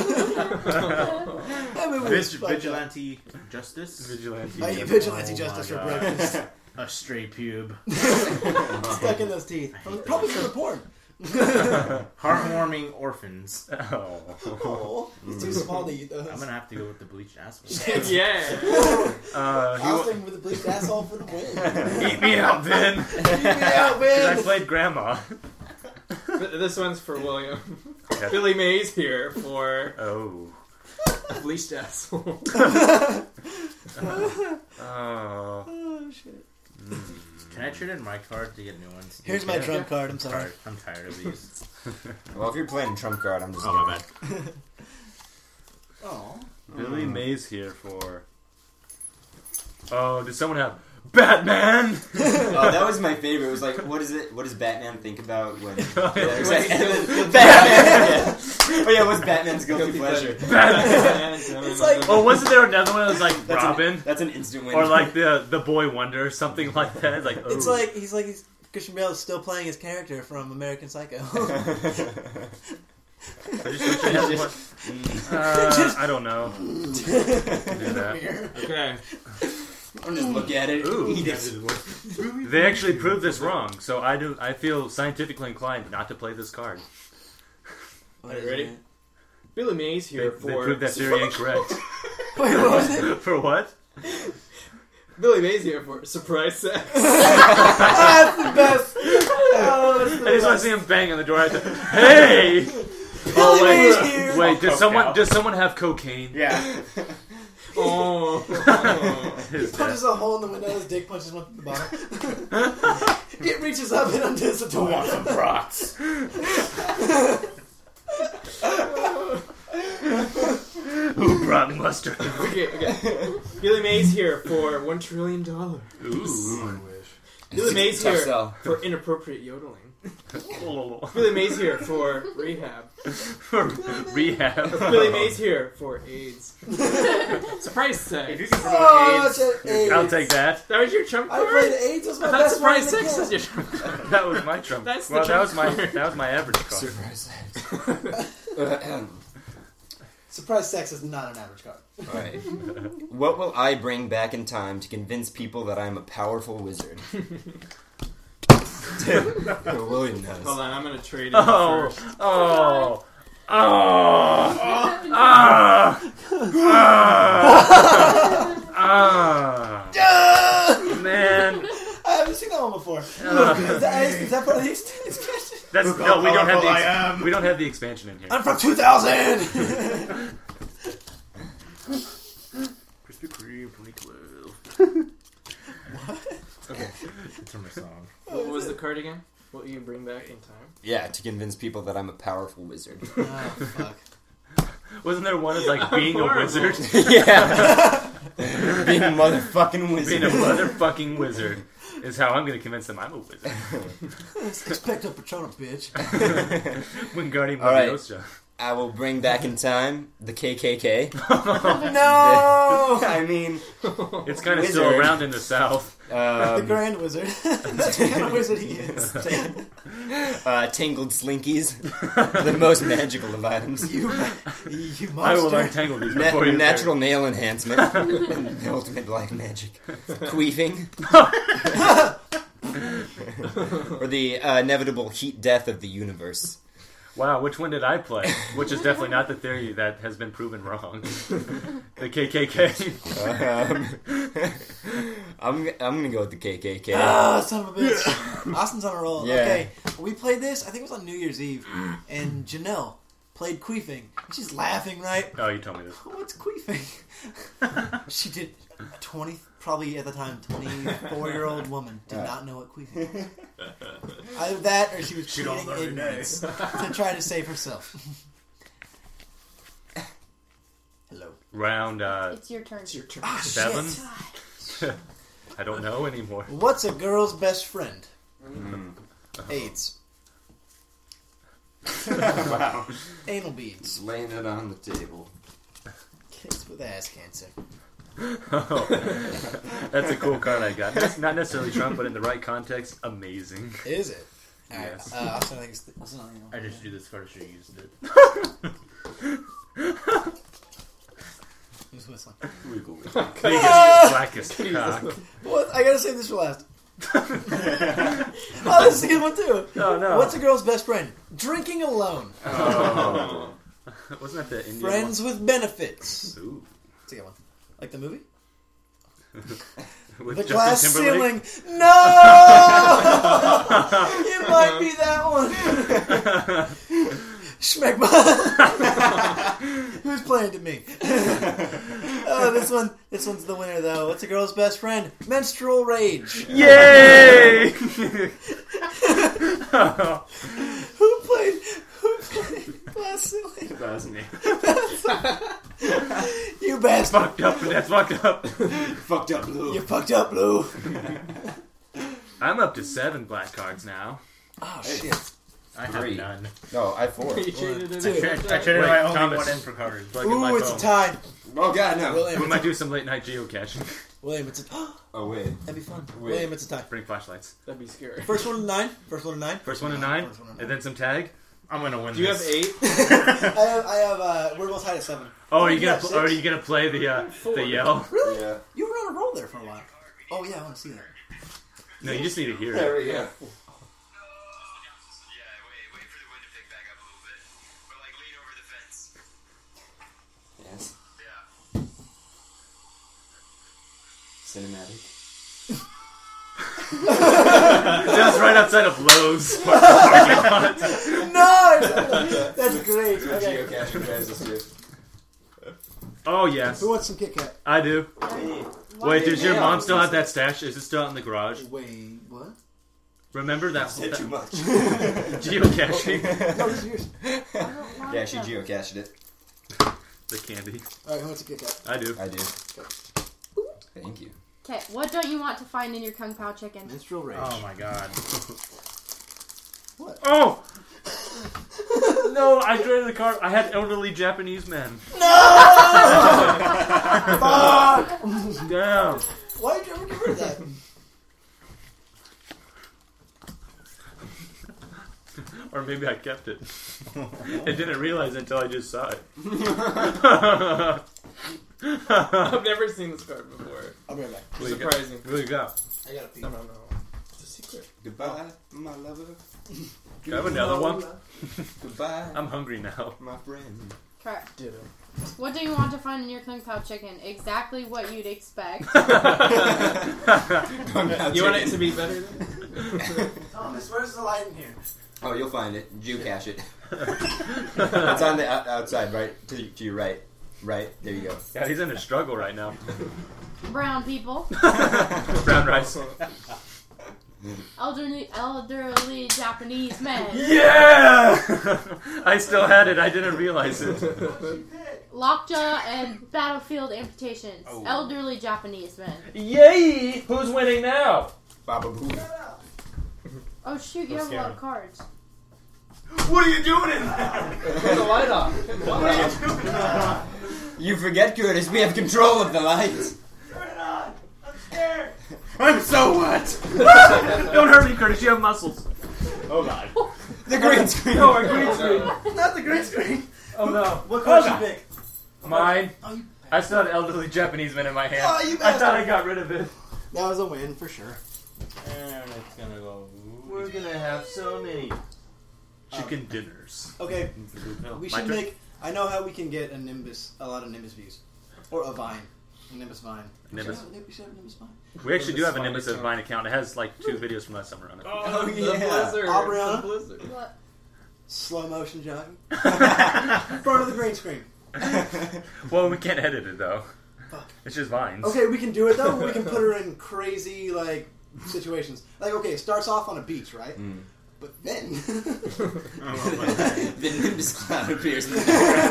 Speaker 1: I mean, we
Speaker 5: Vig-
Speaker 1: was fucked up.
Speaker 5: vigilante justice.
Speaker 2: Vigilante.
Speaker 1: I eat vigilante
Speaker 5: Oh
Speaker 1: justice for
Speaker 5: my God.
Speaker 1: breakfast.
Speaker 5: A stray pube.
Speaker 1: Stuck in those teeth. Probably for the porn.
Speaker 5: Heartwarming orphans.
Speaker 2: Oh.
Speaker 1: Oh, it's too small to eat those.
Speaker 5: I'm gonna have to go with the bleached asshole.
Speaker 3: Yeah.
Speaker 2: Uh, he
Speaker 1: I was
Speaker 2: wa-
Speaker 1: thinking with the bleached asshole for the win.
Speaker 2: Eat me out, Vin.
Speaker 1: Eat me out,
Speaker 2: Because I
Speaker 1: man.
Speaker 2: played grandma.
Speaker 3: Th- This one's for William.
Speaker 2: Okay.
Speaker 3: Billy Mays here for
Speaker 2: Oh.
Speaker 3: bleached asshole.
Speaker 2: Oh.
Speaker 1: Oh, shit.
Speaker 5: Can I trade in my card to get new ones?
Speaker 1: Here's my
Speaker 5: Yeah.
Speaker 1: trump card. I'm sorry.
Speaker 5: Card. I'm tired of these.
Speaker 4: Well, if you're playing trump card, I'm just.
Speaker 5: Oh,
Speaker 4: gonna...
Speaker 5: my bad.
Speaker 1: Oh.
Speaker 2: Mays here for. Oh, did someone have Batman?
Speaker 4: Oh, that was my favorite. It was like, what is it? What does Batman think about when?
Speaker 2: Oh,
Speaker 4: Yeah,
Speaker 2: yeah.
Speaker 4: it was like, Batman. Yeah. Oh yeah, what's Batman's guilty,
Speaker 3: Guilty
Speaker 4: pleasure?
Speaker 2: Batman.
Speaker 3: It's
Speaker 1: like-
Speaker 2: Oh, wasn't there another one that was like
Speaker 4: That's
Speaker 2: Robin?
Speaker 4: An, that's an instant win.
Speaker 2: Or like the the Boy Wonder, something like that. It's like, oh.
Speaker 1: It's like he's like he's, Christian Bale is still playing his character from American Psycho.
Speaker 2: I just wish I had one. Uh, I don't know. Do that.
Speaker 3: Okay.
Speaker 4: I'm just look at it.
Speaker 2: Ooh.
Speaker 4: Eat it.
Speaker 2: They actually proved this wrong, so I do. I feel scientifically inclined not to play this card.
Speaker 1: What
Speaker 3: Are you
Speaker 1: is
Speaker 3: ready?
Speaker 1: it?
Speaker 3: Billy Mays
Speaker 2: They,
Speaker 3: here
Speaker 2: they
Speaker 3: for
Speaker 2: proved that theory incorrect.
Speaker 1: Wait, what was it?
Speaker 2: For what?
Speaker 3: Billy Mays here for surprise sex.
Speaker 1: That's the best. Oh, that's the
Speaker 2: I just want to
Speaker 1: best.
Speaker 2: see him bang on the door. I have to, hey!
Speaker 1: Billy
Speaker 2: wait,
Speaker 1: Mays here.
Speaker 2: Wait, does
Speaker 5: Coked
Speaker 2: someone
Speaker 5: out.
Speaker 2: does someone have cocaine?
Speaker 5: Yeah.
Speaker 3: Oh.
Speaker 2: His
Speaker 1: Punches a hole in the window. His dick punches one through the bottom. It reaches up and undoes the door.
Speaker 5: Want some brats?
Speaker 2: Who brought mustard?
Speaker 3: Okay, okay. Billy Mays here for one trillion dollars.
Speaker 2: Ooh.
Speaker 3: Billy Mays
Speaker 4: Tough
Speaker 3: here
Speaker 4: sell.
Speaker 3: for inappropriate yodeling. Billy Mays here for rehab.
Speaker 2: For rehab.
Speaker 3: Billy Mays here for AIDS. Surprise
Speaker 5: If you
Speaker 3: sex.
Speaker 5: can promote
Speaker 1: Oh,
Speaker 5: AIDS,
Speaker 1: it's a- AIDS.
Speaker 2: I'll take that.
Speaker 3: That was your trump
Speaker 1: I
Speaker 3: card?
Speaker 1: played AIDS as my
Speaker 3: I thought
Speaker 1: best
Speaker 3: surprise
Speaker 1: friend
Speaker 3: sex
Speaker 1: again.
Speaker 3: was your trump card.
Speaker 2: That was my trump.
Speaker 3: That's the
Speaker 2: well, that
Speaker 3: trump
Speaker 2: was my
Speaker 3: card.
Speaker 2: that was my average card.
Speaker 4: Surprise sex.
Speaker 1: Surprise sex is not an average card.
Speaker 4: Alright. What will I bring back in time to convince people that I'm a powerful wizard? William knows.
Speaker 3: Hold on, I'm gonna trade in
Speaker 2: Oh,
Speaker 3: first.
Speaker 2: oh, oh, ah, ah, ah, man.
Speaker 1: I haven't seen that one before.
Speaker 2: Uh,
Speaker 1: Is that, is that part of the expansion?
Speaker 2: That's
Speaker 5: Look
Speaker 2: no,
Speaker 5: how
Speaker 2: we don't have
Speaker 5: powerful I
Speaker 2: the
Speaker 5: am.
Speaker 2: ex- we don't have the expansion in here.
Speaker 1: I'm from two thousand.
Speaker 2: Krispy Kreme twenty twelve.
Speaker 5: okay, it's from a song.
Speaker 3: What was the card again? What you bring back in time?
Speaker 4: Yeah, to convince people that I'm a powerful wizard.
Speaker 1: Oh fuck.
Speaker 2: Wasn't there one of like being a
Speaker 3: Horrible.
Speaker 2: wizard?
Speaker 4: Yeah. Being a motherfucking wizard.
Speaker 2: Being a motherfucking wizard is how I'm going to convince them I'm a wizard.
Speaker 1: Expecto Patronum, bitch.
Speaker 2: Wingardium
Speaker 4: All right.
Speaker 2: Leviosa.
Speaker 4: I will bring back in time the K K K.
Speaker 1: No.
Speaker 4: I mean,
Speaker 2: It's kind of still
Speaker 4: Wizard.
Speaker 2: around in the South.
Speaker 1: The
Speaker 4: um,
Speaker 1: Grand Wizard. That's the kind of wizard he is.
Speaker 4: uh, Tangled Slinkies. The most magical of items.
Speaker 1: You, you monster.
Speaker 2: I will untangle these
Speaker 4: Na-
Speaker 2: before you
Speaker 4: natural nail enhancement. And the ultimate black magic. Queefing. Or the uh, inevitable heat death of the universe.
Speaker 2: Wow, which one did I play? Which is definitely not the theory that has been proven wrong. The K K K.
Speaker 4: Um, I'm, I'm gonna go with the K K K.
Speaker 1: Ah, son of a bitch. Austin's on a roll.
Speaker 4: Yeah.
Speaker 1: Okay, we played this, I think it was on New Year's Eve, and Janelle played queefing. She's laughing, right?
Speaker 2: Oh, you told me this.
Speaker 1: What's queefing? She did, a twenty, probably at the time, twenty-four-year-old woman did
Speaker 4: Yeah.
Speaker 1: not know what queefing was. Either that, or she was
Speaker 5: She don't
Speaker 1: pleading
Speaker 5: learn every day.
Speaker 1: ignorance to try to save herself. Hello.
Speaker 2: Round uh,
Speaker 6: It's your turn.
Speaker 3: It's your turn.
Speaker 1: Ah,
Speaker 2: seven?
Speaker 1: shit.
Speaker 2: I don't know anymore.
Speaker 1: What's a girl's best friend?
Speaker 4: Mm.
Speaker 1: AIDS.
Speaker 5: Wow.
Speaker 1: Anal beads.
Speaker 4: Just laying it on the table.
Speaker 1: Kids with ass cancer.
Speaker 2: Oh, that's a cool card I got. That's not necessarily Trump, but in the right context, amazing.
Speaker 1: Is it? Alright,
Speaker 2: Yes.
Speaker 1: uh, Austin, I think it's... Austin, I don't know.
Speaker 5: I just do this first. You used it.
Speaker 1: Who's whistling?
Speaker 4: Wiggle.
Speaker 2: Biggest, blackest cock.
Speaker 1: What? I gotta save this for last. Oh, this is a good one too.
Speaker 2: Oh, no.
Speaker 1: What's a girl's best friend? Drinking alone.
Speaker 2: Oh. Wasn't that the Indian
Speaker 1: Friends with benefits.
Speaker 2: one? Ooh.
Speaker 1: That's a good one. Like the movie?
Speaker 2: With
Speaker 1: The
Speaker 2: Justin
Speaker 1: glass
Speaker 2: Timberlake?
Speaker 1: ceiling. No! It might be that one. Schmegma. Who's playing to me? Oh, this one. This one's the winner, though. What's a girl's best friend? Menstrual rage.
Speaker 2: Yay!
Speaker 1: Who played? Who played glass ceiling?
Speaker 5: That was me.
Speaker 1: You bad best.
Speaker 2: fucked up. That's fucked up.
Speaker 4: Fucked up, Blue.
Speaker 1: You fucked up, Blue.
Speaker 2: I'm up to seven black cards now.
Speaker 1: Oh
Speaker 4: Hey.
Speaker 1: shit.
Speaker 5: I have
Speaker 4: Three.
Speaker 5: none.
Speaker 4: No, I have four.
Speaker 3: You traded it
Speaker 1: Two.
Speaker 3: in.
Speaker 5: I tra- I traded
Speaker 2: Wait,
Speaker 5: my only
Speaker 2: Thomas.
Speaker 5: one in for cards.
Speaker 2: Plug in my
Speaker 1: Ooh, it's
Speaker 2: phone.
Speaker 1: a tie.
Speaker 4: Oh god, no.
Speaker 2: We
Speaker 1: William,
Speaker 2: might
Speaker 1: it's
Speaker 2: do some late night geocaching.
Speaker 1: a, William, it's a
Speaker 4: Oh wait.
Speaker 1: that'd be fun.
Speaker 4: Wait.
Speaker 1: William, it's a tie.
Speaker 2: Bring flashlights.
Speaker 3: That'd be scary.
Speaker 1: First one to nine. First one to nine.
Speaker 2: First one to nine,
Speaker 1: First one to nine.
Speaker 2: and then some tag.
Speaker 5: I'm gonna win
Speaker 3: Do you have
Speaker 5: this.
Speaker 3: eight?
Speaker 1: I have. I have. Uh, we're both tied at seven.
Speaker 2: Oh, are you
Speaker 1: Yeah,
Speaker 2: gonna pl-
Speaker 1: six.
Speaker 2: are you gonna play the uh, the yell?
Speaker 1: Really?
Speaker 4: Yeah.
Speaker 1: You were on a roll there for a while. Oh yeah, I want to see that.
Speaker 2: No, you just need to hear
Speaker 4: There
Speaker 2: it.
Speaker 4: we go. Yes. Cinematic.
Speaker 2: That was right outside of Lowe's.
Speaker 1: No, that's great. Okay.
Speaker 4: Geocache, you guys, let's do.
Speaker 2: Oh yes,
Speaker 1: Who wants some Kit Kat?
Speaker 2: I do.
Speaker 6: What?
Speaker 2: Wait, does your
Speaker 4: Yeah.
Speaker 2: mom still have that stash? Is it still out in the garage?
Speaker 1: Wait, what?
Speaker 2: Remember that,
Speaker 4: Said
Speaker 2: that
Speaker 4: too much.
Speaker 2: geocaching?
Speaker 1: No, this is yours.
Speaker 6: I don't want
Speaker 4: Yeah, she
Speaker 6: them.
Speaker 4: geocached it.
Speaker 2: The candy.
Speaker 1: All right, who wants a Kit Kat?
Speaker 2: I do.
Speaker 4: I do. Thank you.
Speaker 6: Okay, what don't you want to find in your Kung Pao chicken?
Speaker 1: Minstrel Rage.
Speaker 5: Oh my god.
Speaker 1: What?
Speaker 2: Oh! No, I traded the card. I had elderly Japanese men.
Speaker 1: Fuck!
Speaker 2: Damn.
Speaker 1: Why did you ever get rid of that?
Speaker 2: Or maybe I kept it. I didn't realize it until I just saw it.
Speaker 3: I've never seen this card before.
Speaker 1: I'll be right back.
Speaker 2: What you got?
Speaker 3: Surprising.
Speaker 2: What you got?
Speaker 1: I gotta pee.
Speaker 3: No, no, no. It's a secret.
Speaker 4: Goodbye, my lover.
Speaker 2: Do you have another one?
Speaker 4: Goodbye,
Speaker 2: I'm hungry now.
Speaker 4: my friend.
Speaker 6: Okay.
Speaker 1: Ditto.
Speaker 6: What do you want to find in your Kung Pao chicken? Exactly what you'd expect.
Speaker 3: You want it to be better than?
Speaker 1: Thomas, where's the light in here?
Speaker 4: Oh, you'll find it. Geocache it. It's on the out- outside, right? To, to your right. Right. There you go.
Speaker 2: Yeah, he's in a struggle right now.
Speaker 6: Brown people,
Speaker 2: Brown rice.
Speaker 6: elderly, elderly Japanese men,
Speaker 2: Yeah! I still had it. I didn't realize it.
Speaker 6: lockjaw and battlefield amputations,
Speaker 5: Oh.
Speaker 6: elderly Japanese men.
Speaker 2: Yay! Who's winning now?
Speaker 4: Baba Boo.
Speaker 6: Oh shoot, you
Speaker 5: That's
Speaker 6: have a lot
Speaker 5: scary.
Speaker 6: of cards.
Speaker 2: What are you doing in there?
Speaker 3: Turn the light off.
Speaker 4: You forget, Curtis, we have control of the lights.
Speaker 2: Turn it on. I'm scared.
Speaker 5: I'm so what?
Speaker 2: Don't hurt me, Curtis. You have muscles.
Speaker 5: Oh god.
Speaker 4: The green screen.
Speaker 2: No, a green screen. Not the green screen. Oh no.
Speaker 1: What card
Speaker 2: Oh,
Speaker 1: you pick?
Speaker 2: Mine.
Speaker 1: Oh, you,
Speaker 2: I still had elderly Japanese men in my hand.
Speaker 1: Oh, you
Speaker 2: I thought I
Speaker 1: bastard.
Speaker 2: got rid of it.
Speaker 1: that was a win for sure.
Speaker 5: And it's gonna go.
Speaker 2: We're gonna have so many chicken dinners.
Speaker 1: Okay,
Speaker 5: No.
Speaker 1: we
Speaker 2: My
Speaker 1: should
Speaker 2: turn?
Speaker 1: make. I know how we can get a Nimbus, a lot of Nimbus views, or a Vine, a Nimbus Vine.
Speaker 2: Nimbus.
Speaker 1: We should have- we should have a Nimbus Vine.
Speaker 2: We actually do have a
Speaker 3: Nimbus
Speaker 2: Nimbus
Speaker 3: Vine
Speaker 2: Vine account. It has like two videos from last summer on it.
Speaker 3: Oh, the
Speaker 4: yeah.
Speaker 3: blizzard.
Speaker 1: Aubriana?
Speaker 3: The blizzard.
Speaker 6: What?
Speaker 1: Slow motion jogging. In front of the green screen.
Speaker 2: Well, we can't edit it though.
Speaker 1: Fuck.
Speaker 2: It's just vines.
Speaker 1: Okay, we can do it though. We can put her in crazy like situations. Like, okay, it starts off on a beach, right?
Speaker 4: Mm.
Speaker 1: But then
Speaker 4: The Nimbus cloud appears in the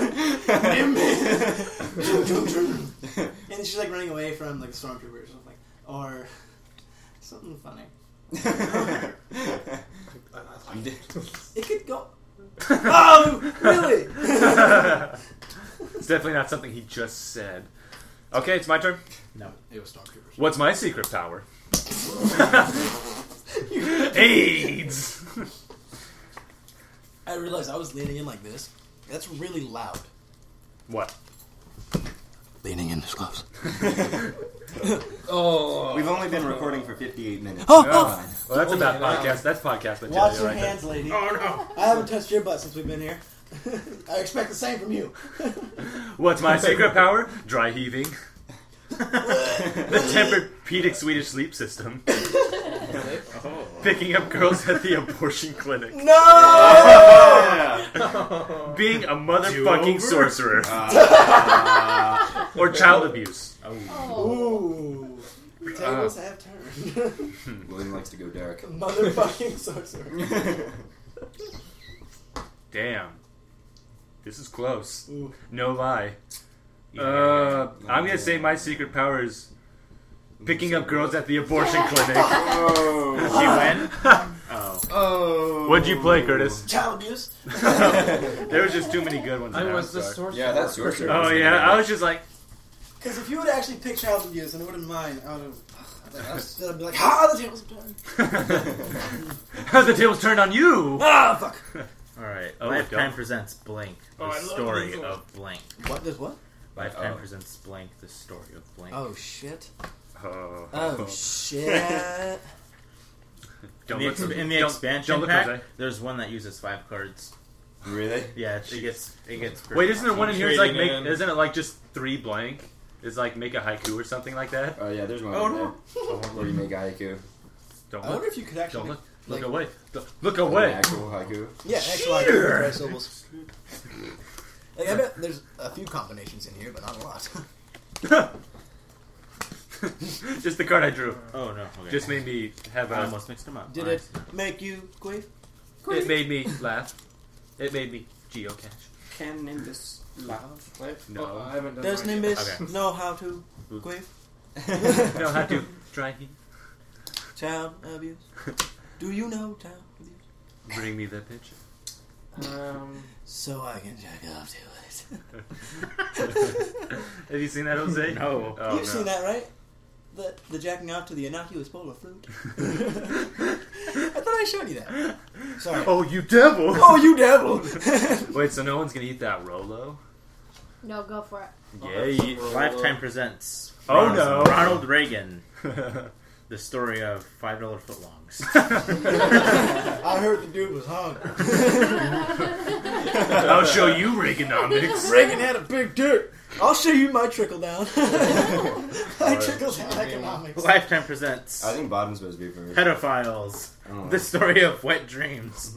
Speaker 1: and she's like running away from like the stormtroopers or something, or something funny. It could go. Oh, really?
Speaker 2: It's definitely not something he just said. Okay, it's my turn.
Speaker 1: No, it was stormtroopers.
Speaker 2: What's my secret power? AIDS.
Speaker 1: I realized I was leaning in like this. That's really loud.
Speaker 2: What?
Speaker 1: Leaning in this close.
Speaker 3: Oh.
Speaker 4: We've only been recording for fifty-eight minutes.
Speaker 1: Oh,
Speaker 2: Oh.
Speaker 4: Fine.
Speaker 2: Well, that's
Speaker 3: Oh,
Speaker 2: about
Speaker 3: yeah.
Speaker 2: podcast. That's podcast material
Speaker 1: Watch your
Speaker 2: right there.
Speaker 1: hands, lady.
Speaker 5: Oh no.
Speaker 1: I haven't touched your butt since we've been here. I expect the same from you.
Speaker 2: What's my secret power? Dry heaving. The Tempur-Pedic Swedish sleep system.
Speaker 5: Oh.
Speaker 2: Picking up girls at the abortion clinic.
Speaker 1: No!
Speaker 2: Being a motherfucking
Speaker 5: Do-over?
Speaker 2: sorcerer.
Speaker 4: Uh,
Speaker 2: Or child abuse.
Speaker 6: Oh.
Speaker 1: Ooh. The tables have turned.
Speaker 4: William likes to go dark.
Speaker 1: Motherfucking sorcerer.
Speaker 2: Damn. This is close.
Speaker 1: Ooh.
Speaker 2: No lie. Uh, I'm gonna say my secret power is picking up girls at the abortion clinic.
Speaker 4: Oh.
Speaker 5: Did she win? Oh.
Speaker 4: Oh.
Speaker 2: What'd you play, Curtis?
Speaker 1: Child abuse.
Speaker 2: There was just too many good ones.
Speaker 3: I
Speaker 2: in
Speaker 3: was the
Speaker 2: Avatar.
Speaker 3: sorcerer.
Speaker 4: Yeah, that's sorcerer.
Speaker 2: Oh yeah, I was just like,
Speaker 1: Because if you would actually pick child abuse and it wouldn't mind, I would have. I'd be like, ah, the tables have turned.
Speaker 2: the tables turned on you.
Speaker 1: Ah, fuck.
Speaker 5: Alright.
Speaker 2: Oh,
Speaker 5: Lifetime
Speaker 2: go.
Speaker 5: presents Blank, the
Speaker 3: Oh, I love
Speaker 5: story
Speaker 3: this one.
Speaker 5: of Blank.
Speaker 1: What does what?
Speaker 5: Lifetime
Speaker 4: Uh-oh.
Speaker 5: presents Blank, the story of Blank.
Speaker 1: Oh shit.
Speaker 2: Oh,
Speaker 1: Oh shit.
Speaker 2: Don't
Speaker 5: in the,
Speaker 2: look
Speaker 5: exp-
Speaker 2: so-
Speaker 5: in the
Speaker 2: don't-
Speaker 5: expansion
Speaker 2: don't look,
Speaker 5: pack,
Speaker 2: Jose.
Speaker 5: there's one that uses five cards.
Speaker 4: Really?
Speaker 5: Yeah, it, it gets it gets.
Speaker 2: Wait, isn't there one in here? It's like
Speaker 3: Trading
Speaker 2: make,
Speaker 3: in.
Speaker 2: isn't it like just three blank? It's like make a haiku or something like that.
Speaker 4: Oh yeah, there's one
Speaker 3: Oh,
Speaker 4: over
Speaker 3: no.
Speaker 4: there. Where you make a haiku.
Speaker 2: Don't
Speaker 1: I wonder
Speaker 2: look.
Speaker 1: if you could actually.
Speaker 2: Don't look.
Speaker 1: like-
Speaker 2: Look away. Look
Speaker 4: An
Speaker 2: away.
Speaker 4: actual haiku.
Speaker 1: Yeah, actually, like five syllables. Like, I bet there's a few combinations in here, but not a lot.
Speaker 2: Just the card I drew.
Speaker 5: Oh no! Okay.
Speaker 2: Just made me have
Speaker 5: I
Speaker 2: a.
Speaker 5: almost mixed them up.
Speaker 1: Did
Speaker 5: Alright.
Speaker 1: it make you queef?
Speaker 2: It made me laugh. It made me geocache.
Speaker 4: Can Nimbus love?
Speaker 2: No.
Speaker 3: Oh, I haven't done
Speaker 1: Does
Speaker 3: mine yet.
Speaker 1: Nimbus
Speaker 5: Okay.
Speaker 1: know how to
Speaker 2: Ooh.
Speaker 1: queef?
Speaker 2: No, how to try.
Speaker 1: Child abuse. Do you know child abuse?
Speaker 2: Bring me the picture.
Speaker 3: Um,
Speaker 1: So I can jack off to it.
Speaker 2: Have you seen that, Jose?
Speaker 5: No.
Speaker 2: Oh,
Speaker 1: You've
Speaker 2: no.
Speaker 1: seen that, right? The the jacking off to the innocuous bowl of fruit. I thought I showed you that. Sorry.
Speaker 2: Oh, you devil!
Speaker 1: Oh, you devil!
Speaker 2: Wait, so no one's gonna eat that Rolo?
Speaker 6: No, go for it.
Speaker 2: Yay!
Speaker 5: Lifetime presents.
Speaker 2: Oh,
Speaker 5: Ronald-
Speaker 2: no.
Speaker 5: Ronald Reagan, the story of five dollar footlongs.
Speaker 1: I heard the dude was hung.
Speaker 2: I'll show you Reaganomics.
Speaker 1: Reagan had a big dick. I'll show you my trickle down. my trickle down economics.
Speaker 5: Lifetime presents
Speaker 4: I think bottom's supposed to be first.
Speaker 5: Pedophiles,
Speaker 4: Oh.
Speaker 5: the story of wet dreams.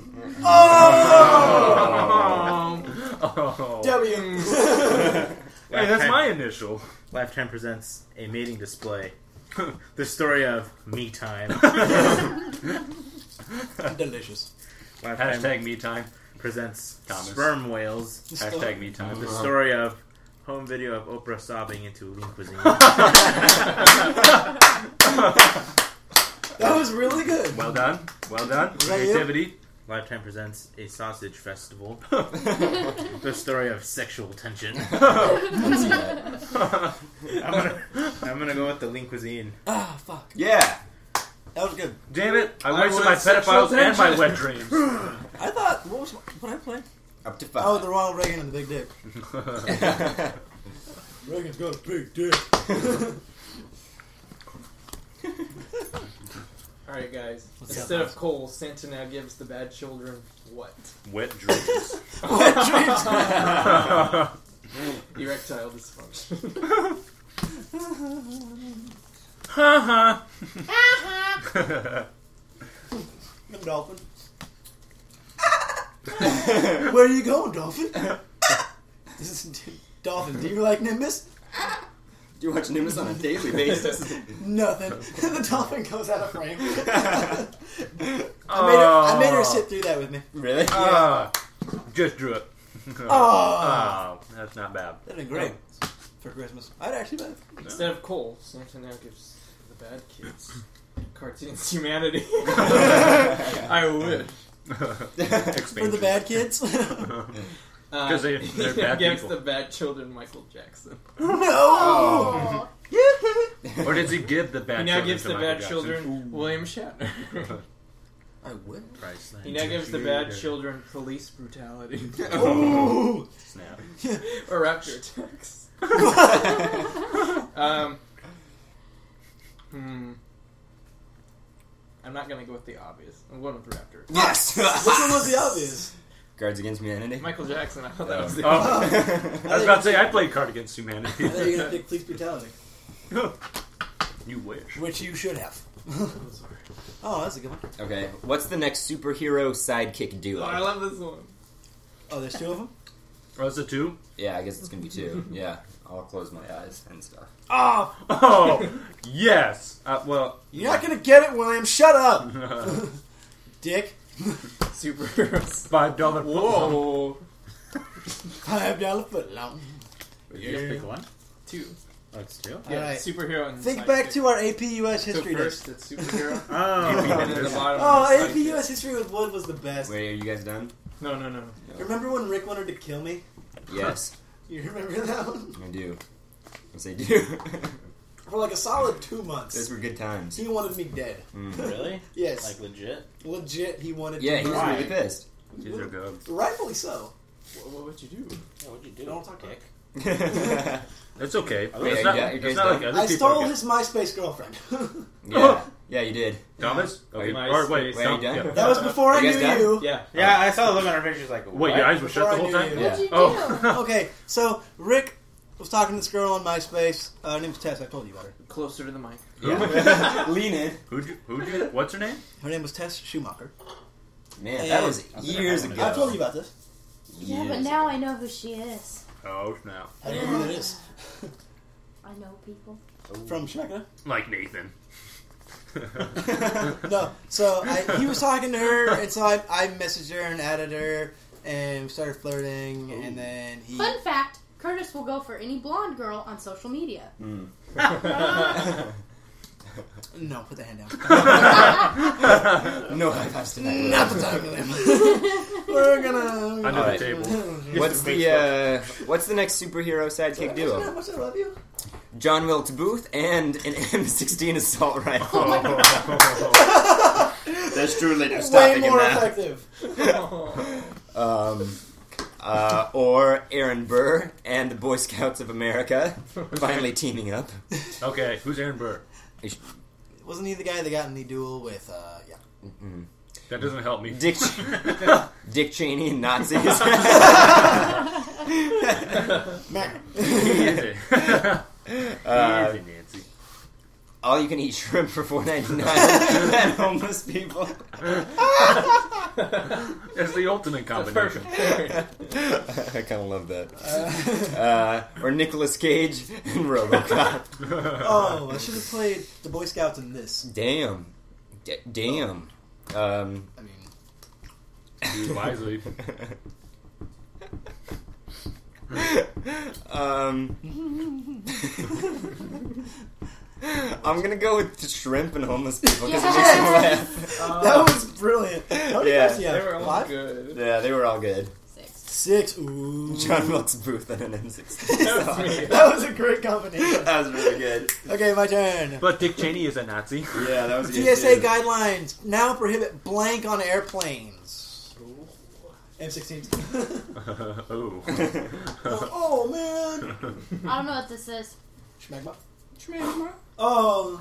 Speaker 1: Oh!
Speaker 2: Oh.
Speaker 1: W.
Speaker 2: Hey, that's my initial.
Speaker 5: Lifetime presents a mating display, the story of me time.
Speaker 1: Delicious.
Speaker 5: Lifetime
Speaker 2: Hashtag me time.
Speaker 5: presents
Speaker 2: Thomas.
Speaker 5: sperm whales,
Speaker 2: Hashtag me time.
Speaker 5: the story of home video of Oprah sobbing into lean cuisine.
Speaker 1: That was really good.
Speaker 2: Well done. Well done.
Speaker 1: that you?
Speaker 2: Creativity.
Speaker 5: Lifetime presents a sausage festival, the story of sexual tension.
Speaker 4: Let's see that.
Speaker 5: I'm gonna, I'm gonna go with the lean cuisine.
Speaker 1: Ah, fuck.
Speaker 4: Yeah.
Speaker 1: That was good.
Speaker 2: Damn it! I
Speaker 3: I
Speaker 2: wasted my
Speaker 3: want sexual
Speaker 2: pedophiles and my
Speaker 3: tension.
Speaker 2: wet dreams.
Speaker 1: I thought, what was what did I play?
Speaker 4: Up to five.
Speaker 1: Oh, the Ronald Reagan and the big dick. Reagan's got a big dick.
Speaker 3: Alright, guys.
Speaker 1: What's
Speaker 3: Instead
Speaker 1: up,
Speaker 3: of coal, Santa now gives the bad children what?
Speaker 2: Wet dreams.
Speaker 1: Wet dreams.
Speaker 3: Erectile dysfunction.
Speaker 2: Haha.
Speaker 1: Dolphin. Where are you going, Dolphin? This is, Dolphin, do you like Nimbus?
Speaker 4: You watch Nimbus on a daily basis.
Speaker 1: Nothing. The dolphin goes out of frame. I, made her, I made her sit through that with me.
Speaker 4: Really?
Speaker 2: Ah, just drew it.
Speaker 1: Oh,
Speaker 2: Oh, that's not bad.
Speaker 1: that'd been great for Christmas. I'd actually buy it.
Speaker 3: Instead of coal, Santa now gives the bad kids cartoons humanity. I wish.
Speaker 1: For the bad kids.
Speaker 3: Uh,
Speaker 2: 'Cause they- they're bad
Speaker 3: gives
Speaker 2: people.
Speaker 3: the bad children Michael Jackson.
Speaker 1: No.
Speaker 6: Oh.
Speaker 2: Or does he give the bad
Speaker 3: He now
Speaker 2: children
Speaker 3: gives
Speaker 2: to
Speaker 3: the
Speaker 2: Michael
Speaker 3: bad
Speaker 2: Jackson?
Speaker 3: children William Shatner.
Speaker 1: I would.
Speaker 5: Priceline.
Speaker 3: He now gives the bad children police brutality
Speaker 1: Oh.
Speaker 2: Snap.
Speaker 3: or raptor attacks. um, hmm. I'm not gonna go with the obvious. I'm going with raptor.
Speaker 4: Yes!
Speaker 1: Which one was the obvious?
Speaker 4: Cards Against Humanity?
Speaker 3: Michael Jackson. I thought that was the
Speaker 2: Oh, I was about to say I played Card Against
Speaker 1: I
Speaker 2: Humanity.
Speaker 1: thought you were gonna pick police brutality,
Speaker 2: You wish.
Speaker 1: which you should have. Oh, that's a good one.
Speaker 4: Okay, what's the next superhero sidekick duo?
Speaker 3: Oh, I love this one.
Speaker 1: Oh, there's two of them.
Speaker 2: Oh, is it two?
Speaker 4: Yeah, I guess it's gonna be two. Yeah, I'll close my eyes and stuff.
Speaker 1: Oh,
Speaker 2: Oh, yes. Uh, well,
Speaker 1: you're not gonna get it, William. Shut up, Dick.
Speaker 3: Superheroes.
Speaker 2: five dollar.
Speaker 3: Whoa.
Speaker 1: Five dollar foot long.
Speaker 5: You just pick one?
Speaker 3: Two.
Speaker 5: Oh, it's two?
Speaker 3: Yeah,
Speaker 1: Alright.
Speaker 3: superhero and
Speaker 1: Think
Speaker 3: sidekick.
Speaker 1: back to our A P U S
Speaker 3: So
Speaker 1: history
Speaker 3: first,
Speaker 1: days.
Speaker 3: it's superhero.
Speaker 5: Oh.
Speaker 3: and then the bottom.
Speaker 1: Oh,
Speaker 3: is
Speaker 1: A P U
Speaker 3: sidekick.
Speaker 1: S history with Wood was the best.
Speaker 4: Wait, are you guys done?
Speaker 3: No, no, no. no.
Speaker 1: Remember when Rick wanted to kill me?
Speaker 4: Yes,
Speaker 1: You remember that one?
Speaker 4: I do. Yes, I do.
Speaker 1: For like a solid two
Speaker 4: Those
Speaker 1: months.
Speaker 4: were good times.
Speaker 1: He wanted me dead.
Speaker 4: Mm.
Speaker 5: Really?
Speaker 1: Yes.
Speaker 5: Like legit?
Speaker 1: Legit, he wanted
Speaker 4: Yeah,
Speaker 1: to
Speaker 4: he was
Speaker 5: Why?
Speaker 4: really pissed.
Speaker 2: These are good.
Speaker 1: Rightfully so.
Speaker 3: What, what would you do?
Speaker 5: Yeah, what'd you do?
Speaker 1: Don't talk
Speaker 5: Dick.
Speaker 4: yeah,
Speaker 2: It's okay.
Speaker 5: Wait,
Speaker 2: it's
Speaker 4: you
Speaker 2: not,
Speaker 4: got- you
Speaker 2: it's
Speaker 4: guys
Speaker 2: not like
Speaker 4: done?
Speaker 2: other
Speaker 1: I
Speaker 2: people
Speaker 1: stole
Speaker 2: are
Speaker 1: his MySpace girlfriend.
Speaker 4: yeah, you did.
Speaker 2: Thomas?
Speaker 4: Are
Speaker 2: Okay.
Speaker 4: you-
Speaker 2: Or wait,
Speaker 3: MySpace?
Speaker 4: Wait,
Speaker 2: Tom-
Speaker 4: you done?
Speaker 2: yeah.
Speaker 1: That was before I
Speaker 4: You
Speaker 1: knew
Speaker 4: guys done?
Speaker 1: you.
Speaker 3: Yeah.
Speaker 5: Yeah, I saw the look on her face. She was like,
Speaker 2: Wait,
Speaker 5: what?
Speaker 2: your eyes were shut the whole
Speaker 1: Before I
Speaker 2: time?
Speaker 1: knew
Speaker 4: Yeah.
Speaker 6: What'd you do?
Speaker 2: Oh.
Speaker 1: Okay, so Rick was talking to this girl on MySpace. Uh, her name's Tess. I told you about her.
Speaker 3: Closer to the mic.
Speaker 4: Yeah. Lean in.
Speaker 2: Who'd you, who'd you, what's her name?
Speaker 1: Her name was Tess Schumacher.
Speaker 4: Man, that was
Speaker 5: And-
Speaker 4: years
Speaker 5: I
Speaker 4: ago.
Speaker 1: I told you about this.
Speaker 6: Yeah, but
Speaker 4: Years
Speaker 6: now
Speaker 4: ago.
Speaker 6: I know who she is.
Speaker 2: Oh, snap.
Speaker 1: I don't know who that is.
Speaker 6: I know people.
Speaker 1: From Schumacher?
Speaker 2: Like Nathan.
Speaker 1: No. So I, he was talking to her, and so I, I messaged her and added her, and we started flirting, and then he.
Speaker 6: Fun fact: Curtis will go for any blonde girl on social media.
Speaker 4: Mm.
Speaker 1: No, put the hand down.
Speaker 4: No high fives tonight.
Speaker 1: Not the time for them. We're gonna.
Speaker 2: Under
Speaker 4: Alright.
Speaker 2: the table.
Speaker 4: What's the uh, What's the next superhero sidekick
Speaker 1: How
Speaker 4: duo?
Speaker 1: much I love you?
Speaker 4: John Wilkes Booth and an M sixteen assault rifle. That's truly just
Speaker 1: Way
Speaker 4: stopping him
Speaker 1: more
Speaker 4: now.
Speaker 1: effective.
Speaker 4: Um, uh, or Aaron Burr and the Boy Scouts of America finally teaming up.
Speaker 2: Okay, who's Aaron Burr?
Speaker 1: Wasn't he the guy that got in the duel with? Uh, yeah.
Speaker 4: Mm-mm.
Speaker 2: That doesn't help me.
Speaker 4: Dick Dick Cheney and Nazis.
Speaker 1: Man.
Speaker 2: Easy.
Speaker 4: Uh,
Speaker 2: Easy, Nancy.
Speaker 4: all you can eat shrimp for four ninety nine and homeless people.
Speaker 2: It's the ultimate combination.
Speaker 4: I kind of love that. Uh, or Nicolas Cage and RoboCop.
Speaker 1: Oh, I should have played the Boy Scouts in this.
Speaker 4: Damn. D- damn. Um,
Speaker 1: I mean,
Speaker 2: Use wisely.
Speaker 4: um, I'm gonna go with the shrimp and homeless people because it makes me laugh.
Speaker 1: that was brilliant. How many
Speaker 4: Yeah.
Speaker 1: points do you
Speaker 3: They
Speaker 1: have?
Speaker 3: were all
Speaker 1: Five?
Speaker 3: good.
Speaker 4: Yeah, they were all good.
Speaker 6: Six.
Speaker 1: Six. Ooh.
Speaker 4: John Wilkes Booth and an M sixteen.
Speaker 3: That was me.
Speaker 1: That was a great combination.
Speaker 4: That was really good.
Speaker 1: Okay, my turn.
Speaker 2: But Dick Cheney is a Nazi.
Speaker 4: Yeah, that was good.
Speaker 1: T S A
Speaker 4: too.
Speaker 1: guidelines now prohibit blank on airplanes. M sixteen.
Speaker 2: Oh.
Speaker 1: Oh man.
Speaker 6: I don't know what this is.
Speaker 1: Schmegma. Schmegma. Oh,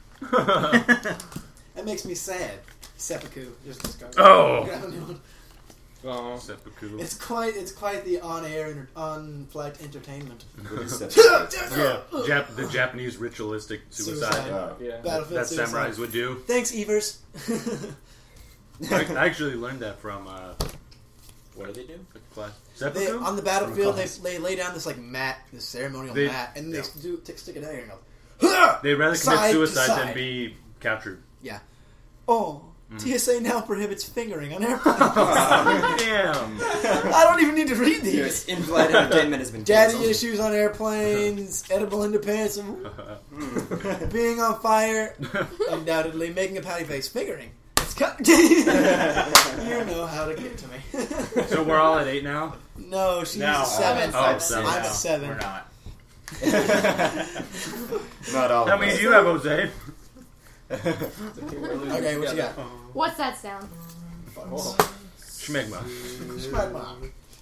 Speaker 1: that makes me sad. Seppuku. Just discard.
Speaker 2: Oh.
Speaker 3: Oh.
Speaker 2: Seppuku.
Speaker 1: It's quite. It's quite the on-air, inter- on-flight entertainment.
Speaker 4: What is that?
Speaker 2: Yeah, Jap- the Japanese ritualistic suicide,
Speaker 1: Suicide.
Speaker 4: Oh.
Speaker 3: Yeah.
Speaker 1: Battlefield
Speaker 2: that
Speaker 1: suicide.
Speaker 2: samurais would do.
Speaker 1: Thanks, Evers.
Speaker 2: I, I actually learned that from uh,
Speaker 5: What do they do?
Speaker 2: a class.
Speaker 1: They,
Speaker 2: Seppuku?
Speaker 1: on the battlefield, they,
Speaker 2: class.
Speaker 1: they lay down this like mat, this ceremonial
Speaker 2: They-
Speaker 1: mat, and they
Speaker 2: yeah.
Speaker 1: do t- stick a dagger and go. "Huh!"
Speaker 2: They'd rather commit
Speaker 1: Side to
Speaker 2: suicide than
Speaker 1: side.
Speaker 2: be captured.
Speaker 1: Oh,
Speaker 2: Mm.
Speaker 1: T S A now prohibits fingering on airplanes.
Speaker 2: Damn.
Speaker 1: I don't even need to read
Speaker 4: Yes,
Speaker 1: these.
Speaker 4: in-flight entertainment has been
Speaker 1: Daddy
Speaker 4: canceled.
Speaker 1: issues on airplanes, edible underpants, being on fire, undoubtedly making a patty face, fingering. It's cut. You know how to get to me.
Speaker 2: So we're all at eight now?
Speaker 1: No, she's
Speaker 5: No,
Speaker 1: a seven.
Speaker 2: Oh,
Speaker 1: I'm
Speaker 2: seven.
Speaker 1: a
Speaker 5: No,
Speaker 1: seven.
Speaker 5: We're not.
Speaker 4: Not all
Speaker 2: How
Speaker 4: of
Speaker 2: many
Speaker 4: us.
Speaker 2: do you have, Jose?
Speaker 1: Okay, what you got?
Speaker 6: What's that sound?
Speaker 3: Oh.
Speaker 2: Schmegma.
Speaker 1: Schmegma.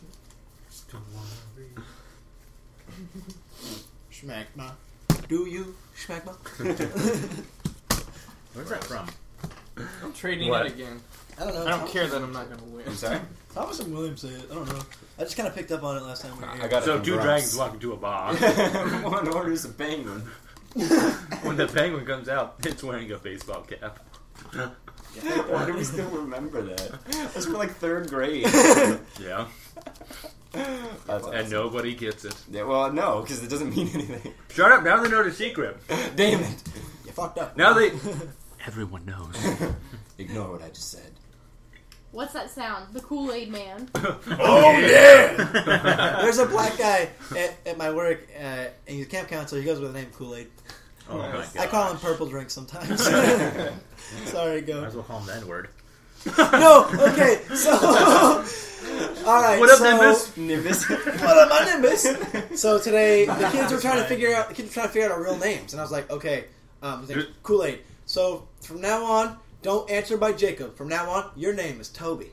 Speaker 1: Schmegma. Do you schmegma?
Speaker 5: Where's that from?
Speaker 3: I'm trading
Speaker 2: What?
Speaker 3: it again.
Speaker 1: I don't know.
Speaker 3: I don't care that I'm not going to win.
Speaker 4: I'm sorry?
Speaker 1: Thomas and William say it. I don't know. I just kind of picked up on it last time we were here.
Speaker 4: I got it
Speaker 2: So
Speaker 4: from
Speaker 2: two
Speaker 4: Bronx.
Speaker 2: dragons walk into a bar.
Speaker 4: One orders a penguin.
Speaker 2: When the penguin comes out, it's wearing a baseball cap.
Speaker 4: Why do we still remember that? That was for like third grade.
Speaker 2: Yeah.
Speaker 4: That's
Speaker 2: And
Speaker 4: awesome.
Speaker 2: nobody gets it.
Speaker 4: Yeah, well, no, because it doesn't mean anything.
Speaker 2: Shut up, now they know the secret.
Speaker 4: Damn it.
Speaker 1: You fucked up.
Speaker 2: Now they... Everyone knows.
Speaker 4: Ignore what I just said.
Speaker 6: What's that sound? The Kool-Aid Man.
Speaker 1: Oh yeah! There's a black guy at, at my work, uh, and he's a camp counselor. He goes with the name Kool-Aid.
Speaker 2: Oh my god.
Speaker 1: I call him Purple Drink sometimes. Sorry,
Speaker 2: Might
Speaker 1: go.
Speaker 2: as well call him the N-word.
Speaker 1: No, okay, so... Alright,
Speaker 2: What up,
Speaker 1: so,
Speaker 2: Nimbus?
Speaker 4: Nimbus.
Speaker 1: What up, my Nimbus? So today, the kids were trying to figure out, the kids were trying to figure out our real names. And I was like, okay, um, his name's Kool-Aid. So, from now on, don't answer by Jacob. From now on, your name is Toby.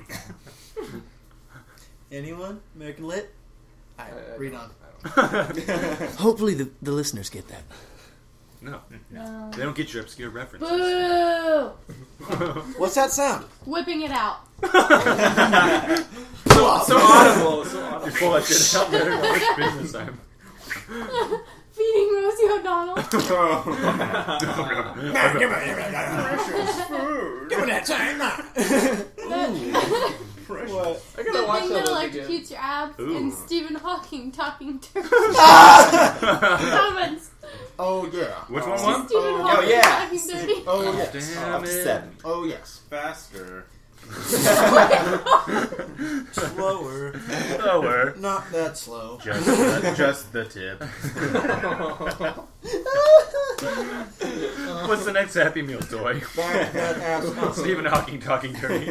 Speaker 1: Anyone? American Lit? Alright,
Speaker 3: Uh,
Speaker 1: read on.
Speaker 3: I
Speaker 1: Hopefully the, the listeners get that.
Speaker 2: No.
Speaker 6: No.
Speaker 2: They don't get your obscure references.
Speaker 6: Boo!
Speaker 1: What's that sound?
Speaker 6: Whipping it out.
Speaker 3: so, so audible. So audible.
Speaker 2: You pull that shit out there. Which business time?
Speaker 6: Feeding Rosie O'Donnell.
Speaker 1: Give me that time now. What?
Speaker 3: I
Speaker 6: The
Speaker 3: gotta watch
Speaker 6: thing
Speaker 3: that
Speaker 6: that
Speaker 3: one again.
Speaker 6: electrocutes your abs
Speaker 2: Ooh.
Speaker 6: and Stephen Hawking talking to comments.
Speaker 5: Oh yeah.
Speaker 2: Which one
Speaker 6: Stephen
Speaker 2: won?
Speaker 5: Oh,
Speaker 6: Hawking
Speaker 4: yeah.
Speaker 6: talking dirty.
Speaker 5: Oh yes.
Speaker 2: Damn
Speaker 4: Up to
Speaker 2: it.
Speaker 4: seven.
Speaker 5: Oh yes. Faster.
Speaker 1: Slower.
Speaker 2: Lower.
Speaker 1: Not that slow.
Speaker 5: Just the, just the tip.
Speaker 2: What's the next Happy Meal toy?
Speaker 1: Back that ass up.
Speaker 2: Stephen Hawking talking dirty.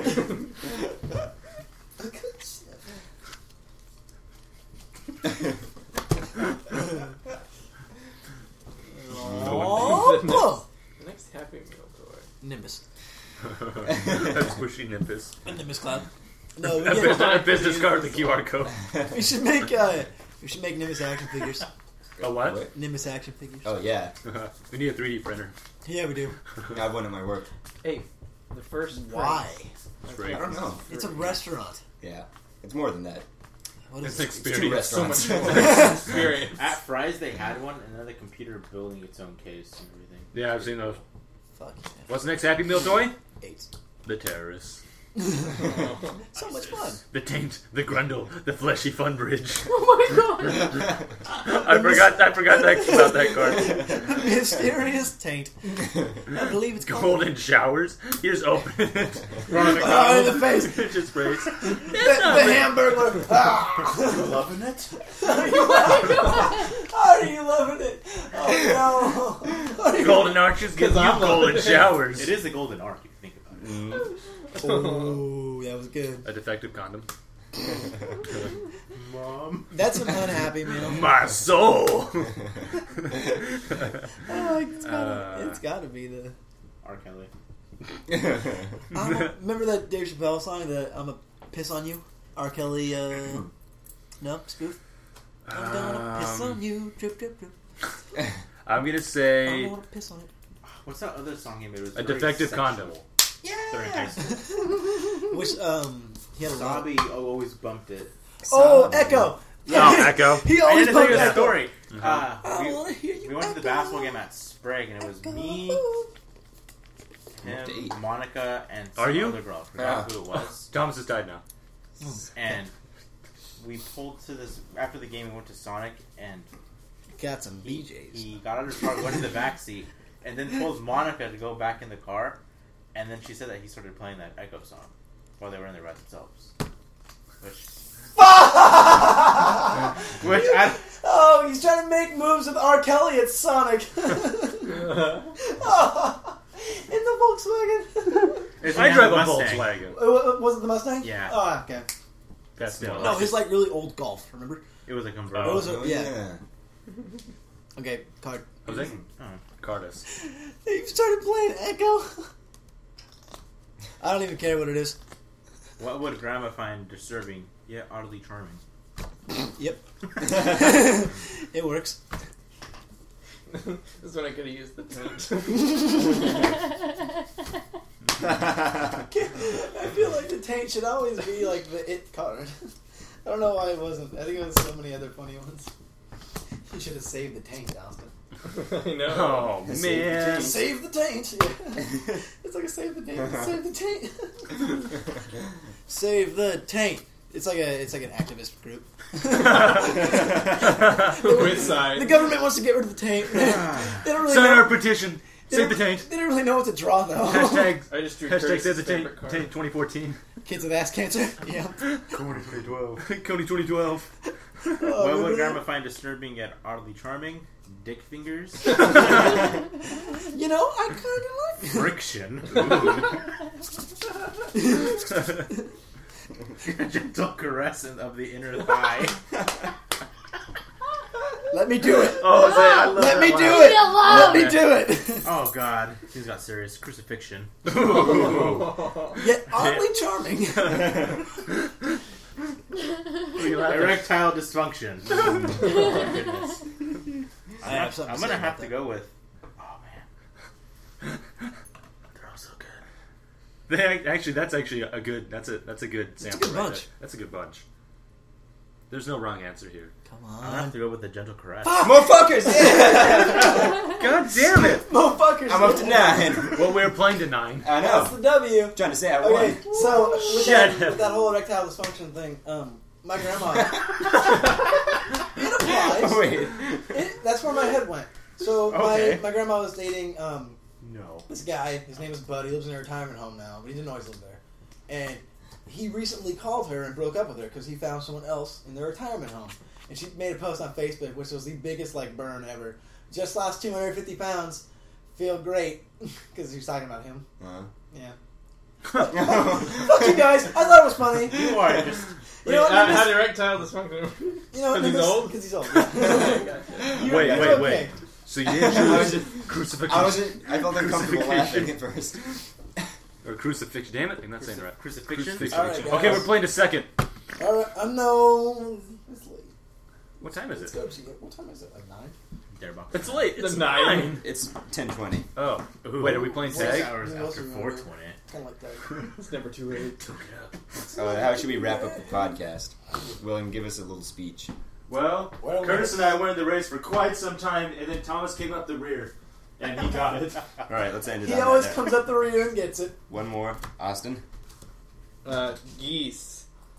Speaker 1: Oh,
Speaker 3: The next Happy Meal toy.
Speaker 1: Nimbus.
Speaker 2: That's squishy Nimbus.
Speaker 1: Nimbus Cloud. No, we,
Speaker 2: A
Speaker 1: get,
Speaker 2: business, a business card with a Q R code.
Speaker 1: we should make uh, we should make Nimbus action figures.
Speaker 2: A what?
Speaker 1: Nimbus action figures.
Speaker 4: Oh yeah,
Speaker 2: We need a three D printer.
Speaker 1: Yeah, we do.
Speaker 4: I have one at my work.
Speaker 3: Hey, the first
Speaker 1: Why?
Speaker 2: Great.
Speaker 4: I don't know.
Speaker 1: It's a restaurant.
Speaker 4: Yeah, it's more than that.
Speaker 1: What
Speaker 2: It's
Speaker 1: is
Speaker 2: an
Speaker 1: it?
Speaker 4: It's two
Speaker 2: experience.
Speaker 3: So
Speaker 4: restaurants.
Speaker 3: much more experience.
Speaker 5: At Fry's, they had one, and then the computer building its own case and everything.
Speaker 2: Yeah, I've seen those.
Speaker 1: Fuck.
Speaker 2: What's the next Happy Meal toy?
Speaker 1: Eight.
Speaker 2: The terrorists.
Speaker 1: So much fun.
Speaker 2: The taint, the grundle, the fleshy fun bridge.
Speaker 6: Oh my god.
Speaker 2: I forgot. I forgot that about that card.
Speaker 1: Mysterious taint. I believe it's called.
Speaker 2: Golden showers. You just open it. Run the
Speaker 1: Oh, in the face.
Speaker 2: It just breaks.
Speaker 1: The, the hamburger. Ah.
Speaker 5: Loving it?
Speaker 1: How are you loving it? Oh no. Are you-
Speaker 2: Golden arches give you
Speaker 3: I'm
Speaker 2: golden
Speaker 3: loving it.
Speaker 2: showers.
Speaker 5: It is the golden arc, if you think about it.
Speaker 4: Mm.
Speaker 1: Oh, that was good.
Speaker 2: A defective condom.
Speaker 5: Mom.
Speaker 1: That's an unhappy meal.
Speaker 2: My soul.
Speaker 1: Oh, it's gotta,
Speaker 2: Uh,
Speaker 1: it's gotta be the.
Speaker 5: R. Kelly.
Speaker 1: I'm a, remember that Dave Chappelle song, that I'm a piss on you? R. Kelly, uh. No? Spoof? I'm gonna piss on
Speaker 2: Um,
Speaker 1: you. Drip, drip, drip.
Speaker 2: I'm gonna
Speaker 1: I'm
Speaker 2: say
Speaker 1: gonna piss on it.
Speaker 5: What's that other song he made? It was
Speaker 2: a
Speaker 5: very
Speaker 2: defective
Speaker 5: sexual.
Speaker 2: condom.
Speaker 5: During high
Speaker 1: Yeah!
Speaker 5: school.
Speaker 1: Which, um. He had a lot.
Speaker 5: Sabi always bumped it.
Speaker 1: Oh, Echo!
Speaker 2: Oh, Echo.
Speaker 1: He
Speaker 5: I
Speaker 1: always
Speaker 5: didn't think
Speaker 1: bumped
Speaker 5: of the
Speaker 1: Echo.
Speaker 5: story.
Speaker 2: Mhm.
Speaker 5: Uh,
Speaker 1: I
Speaker 5: we,
Speaker 1: wanna hear you.
Speaker 5: we went to the
Speaker 1: echo.
Speaker 5: basketball game at Sprague, and it was me,
Speaker 4: Up to eight.
Speaker 5: him, Monica, and
Speaker 2: Are
Speaker 5: some
Speaker 2: you?
Speaker 5: other girl. I forgot
Speaker 4: Ah.
Speaker 5: who it was.
Speaker 2: Thomas has died now.
Speaker 5: And we pulled to this after the game. We went to Sonic, and
Speaker 1: Got some
Speaker 5: he,
Speaker 1: B Js.
Speaker 5: he got out of his car, went to the back seat, and then told Monica to go back in the car. And then she said that he started playing that Echo song while they were in there by themselves. Which, which I,
Speaker 1: Oh, he's trying to make moves with R. Kelly at Sonic. Oh, in the Volkswagen.
Speaker 5: it's
Speaker 2: I
Speaker 5: a
Speaker 2: drive a
Speaker 5: Mustang.
Speaker 2: Volkswagen.
Speaker 1: Uh, Was it the Mustang?
Speaker 5: Yeah.
Speaker 1: Oh, okay.
Speaker 2: That's
Speaker 5: No.
Speaker 2: no.
Speaker 1: No, his like really old Golf. Remember?
Speaker 5: It was a
Speaker 1: It
Speaker 5: convertible.
Speaker 1: was a,
Speaker 4: Oh,
Speaker 1: yeah.
Speaker 4: yeah.
Speaker 1: Okay, card.
Speaker 2: Jose
Speaker 5: Oh.
Speaker 2: Cardis.
Speaker 1: He started playing Echo. I don't even care what it is.
Speaker 5: What would Grandma find disturbing yet oddly charming?
Speaker 1: Yep. It works.
Speaker 3: This is when I could have used the tent.
Speaker 1: I feel like the taint should always be like the it card. I don't know why it wasn't. I think it was so many other funny ones. You should have saved the taint, Austin.
Speaker 3: I know.
Speaker 2: Oh
Speaker 4: Save the
Speaker 2: man.
Speaker 4: taint.
Speaker 1: Save the taint. Yeah. It's like a save the taint. Save the taint. Save the taint. It's like a. It's like an activist group.
Speaker 3: Which side?
Speaker 1: The government wants to get rid of the taint. They don't really
Speaker 2: Sign
Speaker 1: know.
Speaker 2: our petition. Save the taint.
Speaker 1: Didn't really know what to draw though.
Speaker 2: Hashtag,
Speaker 3: I just drew
Speaker 2: hashtag
Speaker 3: Curtis's
Speaker 2: save the taint,
Speaker 3: favorite card.
Speaker 2: taint twenty fourteen.
Speaker 1: Kids with ass cancer. Yeah.
Speaker 5: Coney twenty twelve.
Speaker 2: Coney twenty twelve.
Speaker 1: Oh,
Speaker 5: What
Speaker 1: remember
Speaker 5: would
Speaker 1: that?
Speaker 5: Grandma find disturbing yet oddly charming? Dick fingers.
Speaker 1: You know, I kind of like it.
Speaker 5: Friction. A gentle caress of the inner thigh.
Speaker 1: Let me do it.
Speaker 2: Oh, Jose, I love
Speaker 1: Let
Speaker 2: that
Speaker 1: me
Speaker 2: line.
Speaker 1: do
Speaker 6: Leave
Speaker 1: it.
Speaker 6: me alone.
Speaker 1: Let me do it.
Speaker 5: Oh God, he's got serious crucifixion.
Speaker 1: Yet oddly charming.
Speaker 2: What are you laughing at?
Speaker 5: Erectile dysfunction. Oh my goodness.
Speaker 1: I
Speaker 5: I'm,
Speaker 1: have
Speaker 5: not-
Speaker 1: something
Speaker 5: I'm
Speaker 1: to
Speaker 5: gonna
Speaker 1: say
Speaker 5: have
Speaker 1: about
Speaker 5: to
Speaker 1: that.
Speaker 5: go with. Oh man, they're all so good.
Speaker 2: They act- actually, that's actually a good. That's a that's a good sample.
Speaker 1: good
Speaker 2: right
Speaker 1: bunch.
Speaker 2: there. That's a good bunch. There's no wrong answer here.
Speaker 1: Come
Speaker 5: I'm gonna have
Speaker 1: on.
Speaker 5: to go with the gentle caress.
Speaker 4: Motherfuckers! Yeah!
Speaker 2: God damn it!
Speaker 1: Motherfuckers.
Speaker 4: I'm up to nine.
Speaker 2: Well, we were playing to nine.
Speaker 4: I
Speaker 1: That's
Speaker 4: know.
Speaker 1: the W.
Speaker 4: Trying to say I
Speaker 1: Okay,
Speaker 4: won.
Speaker 1: so with
Speaker 2: Shut
Speaker 1: that,
Speaker 2: up.
Speaker 1: with that whole erectile dysfunction thing, um, my grandma, it applies.
Speaker 4: Wait.
Speaker 1: It, that's where my head went. So
Speaker 5: Okay.
Speaker 1: my, my grandma was dating um,
Speaker 5: No.
Speaker 1: this guy. His name is Bud. He lives in a retirement home now, but he didn't always live there. And he recently called her and broke up with her because he found someone else in their retirement home. And she made a post on Facebook, which was the biggest like burn ever. Just lost two hundred fifty pounds. Feel great because he was talking about him.
Speaker 4: Uh,
Speaker 1: Yeah. Fuck you guys. I thought it was funny.
Speaker 5: You are just.
Speaker 1: You know what?
Speaker 3: How,
Speaker 1: Nimbus-
Speaker 3: how did erectile dysfunction?
Speaker 1: You know what?
Speaker 3: Because he's
Speaker 1: Nimbus-
Speaker 3: old?
Speaker 1: Because he's old. Yeah.
Speaker 2: Wait,
Speaker 1: You're
Speaker 2: wait,
Speaker 1: okay.
Speaker 2: wait. So you didn't
Speaker 4: I
Speaker 2: choose
Speaker 4: was just,
Speaker 2: crucifixion
Speaker 4: I wasn't. I felt uncomfortable
Speaker 2: Crucifixion.
Speaker 4: laughing at first.
Speaker 2: or crucifixion? Damn it! I'm not saying it right.
Speaker 5: Crucifixion?
Speaker 2: Crucifixion.
Speaker 1: All right, guys.
Speaker 2: Okay, we're playing to second.
Speaker 1: All right. I know. It's late.
Speaker 2: What time is
Speaker 1: Let's
Speaker 2: it?
Speaker 1: go to What time is it? Like nine?
Speaker 5: Darebox.
Speaker 2: It's late. It's
Speaker 3: The nine.
Speaker 2: nine.
Speaker 4: It's ten twenty.
Speaker 2: Oh, wait. Are we playing
Speaker 5: Six
Speaker 2: tag?
Speaker 5: hours
Speaker 1: Yeah,
Speaker 5: after
Speaker 1: what's
Speaker 5: four
Speaker 1: the-
Speaker 5: twenty.
Speaker 1: Kind of like that.
Speaker 3: It's never too late.
Speaker 4: Oh, how should we wrap up the podcast? William, give us a little speech.
Speaker 2: Well,
Speaker 1: Well,
Speaker 2: Curtis and I were in the race for quite some time, and then Thomas came up the rear, and he got it.
Speaker 4: All right, let's end it.
Speaker 1: He
Speaker 4: on
Speaker 1: always
Speaker 4: that
Speaker 1: comes up the rear and gets it.
Speaker 4: note. One more, Austin.
Speaker 3: Uh, geese.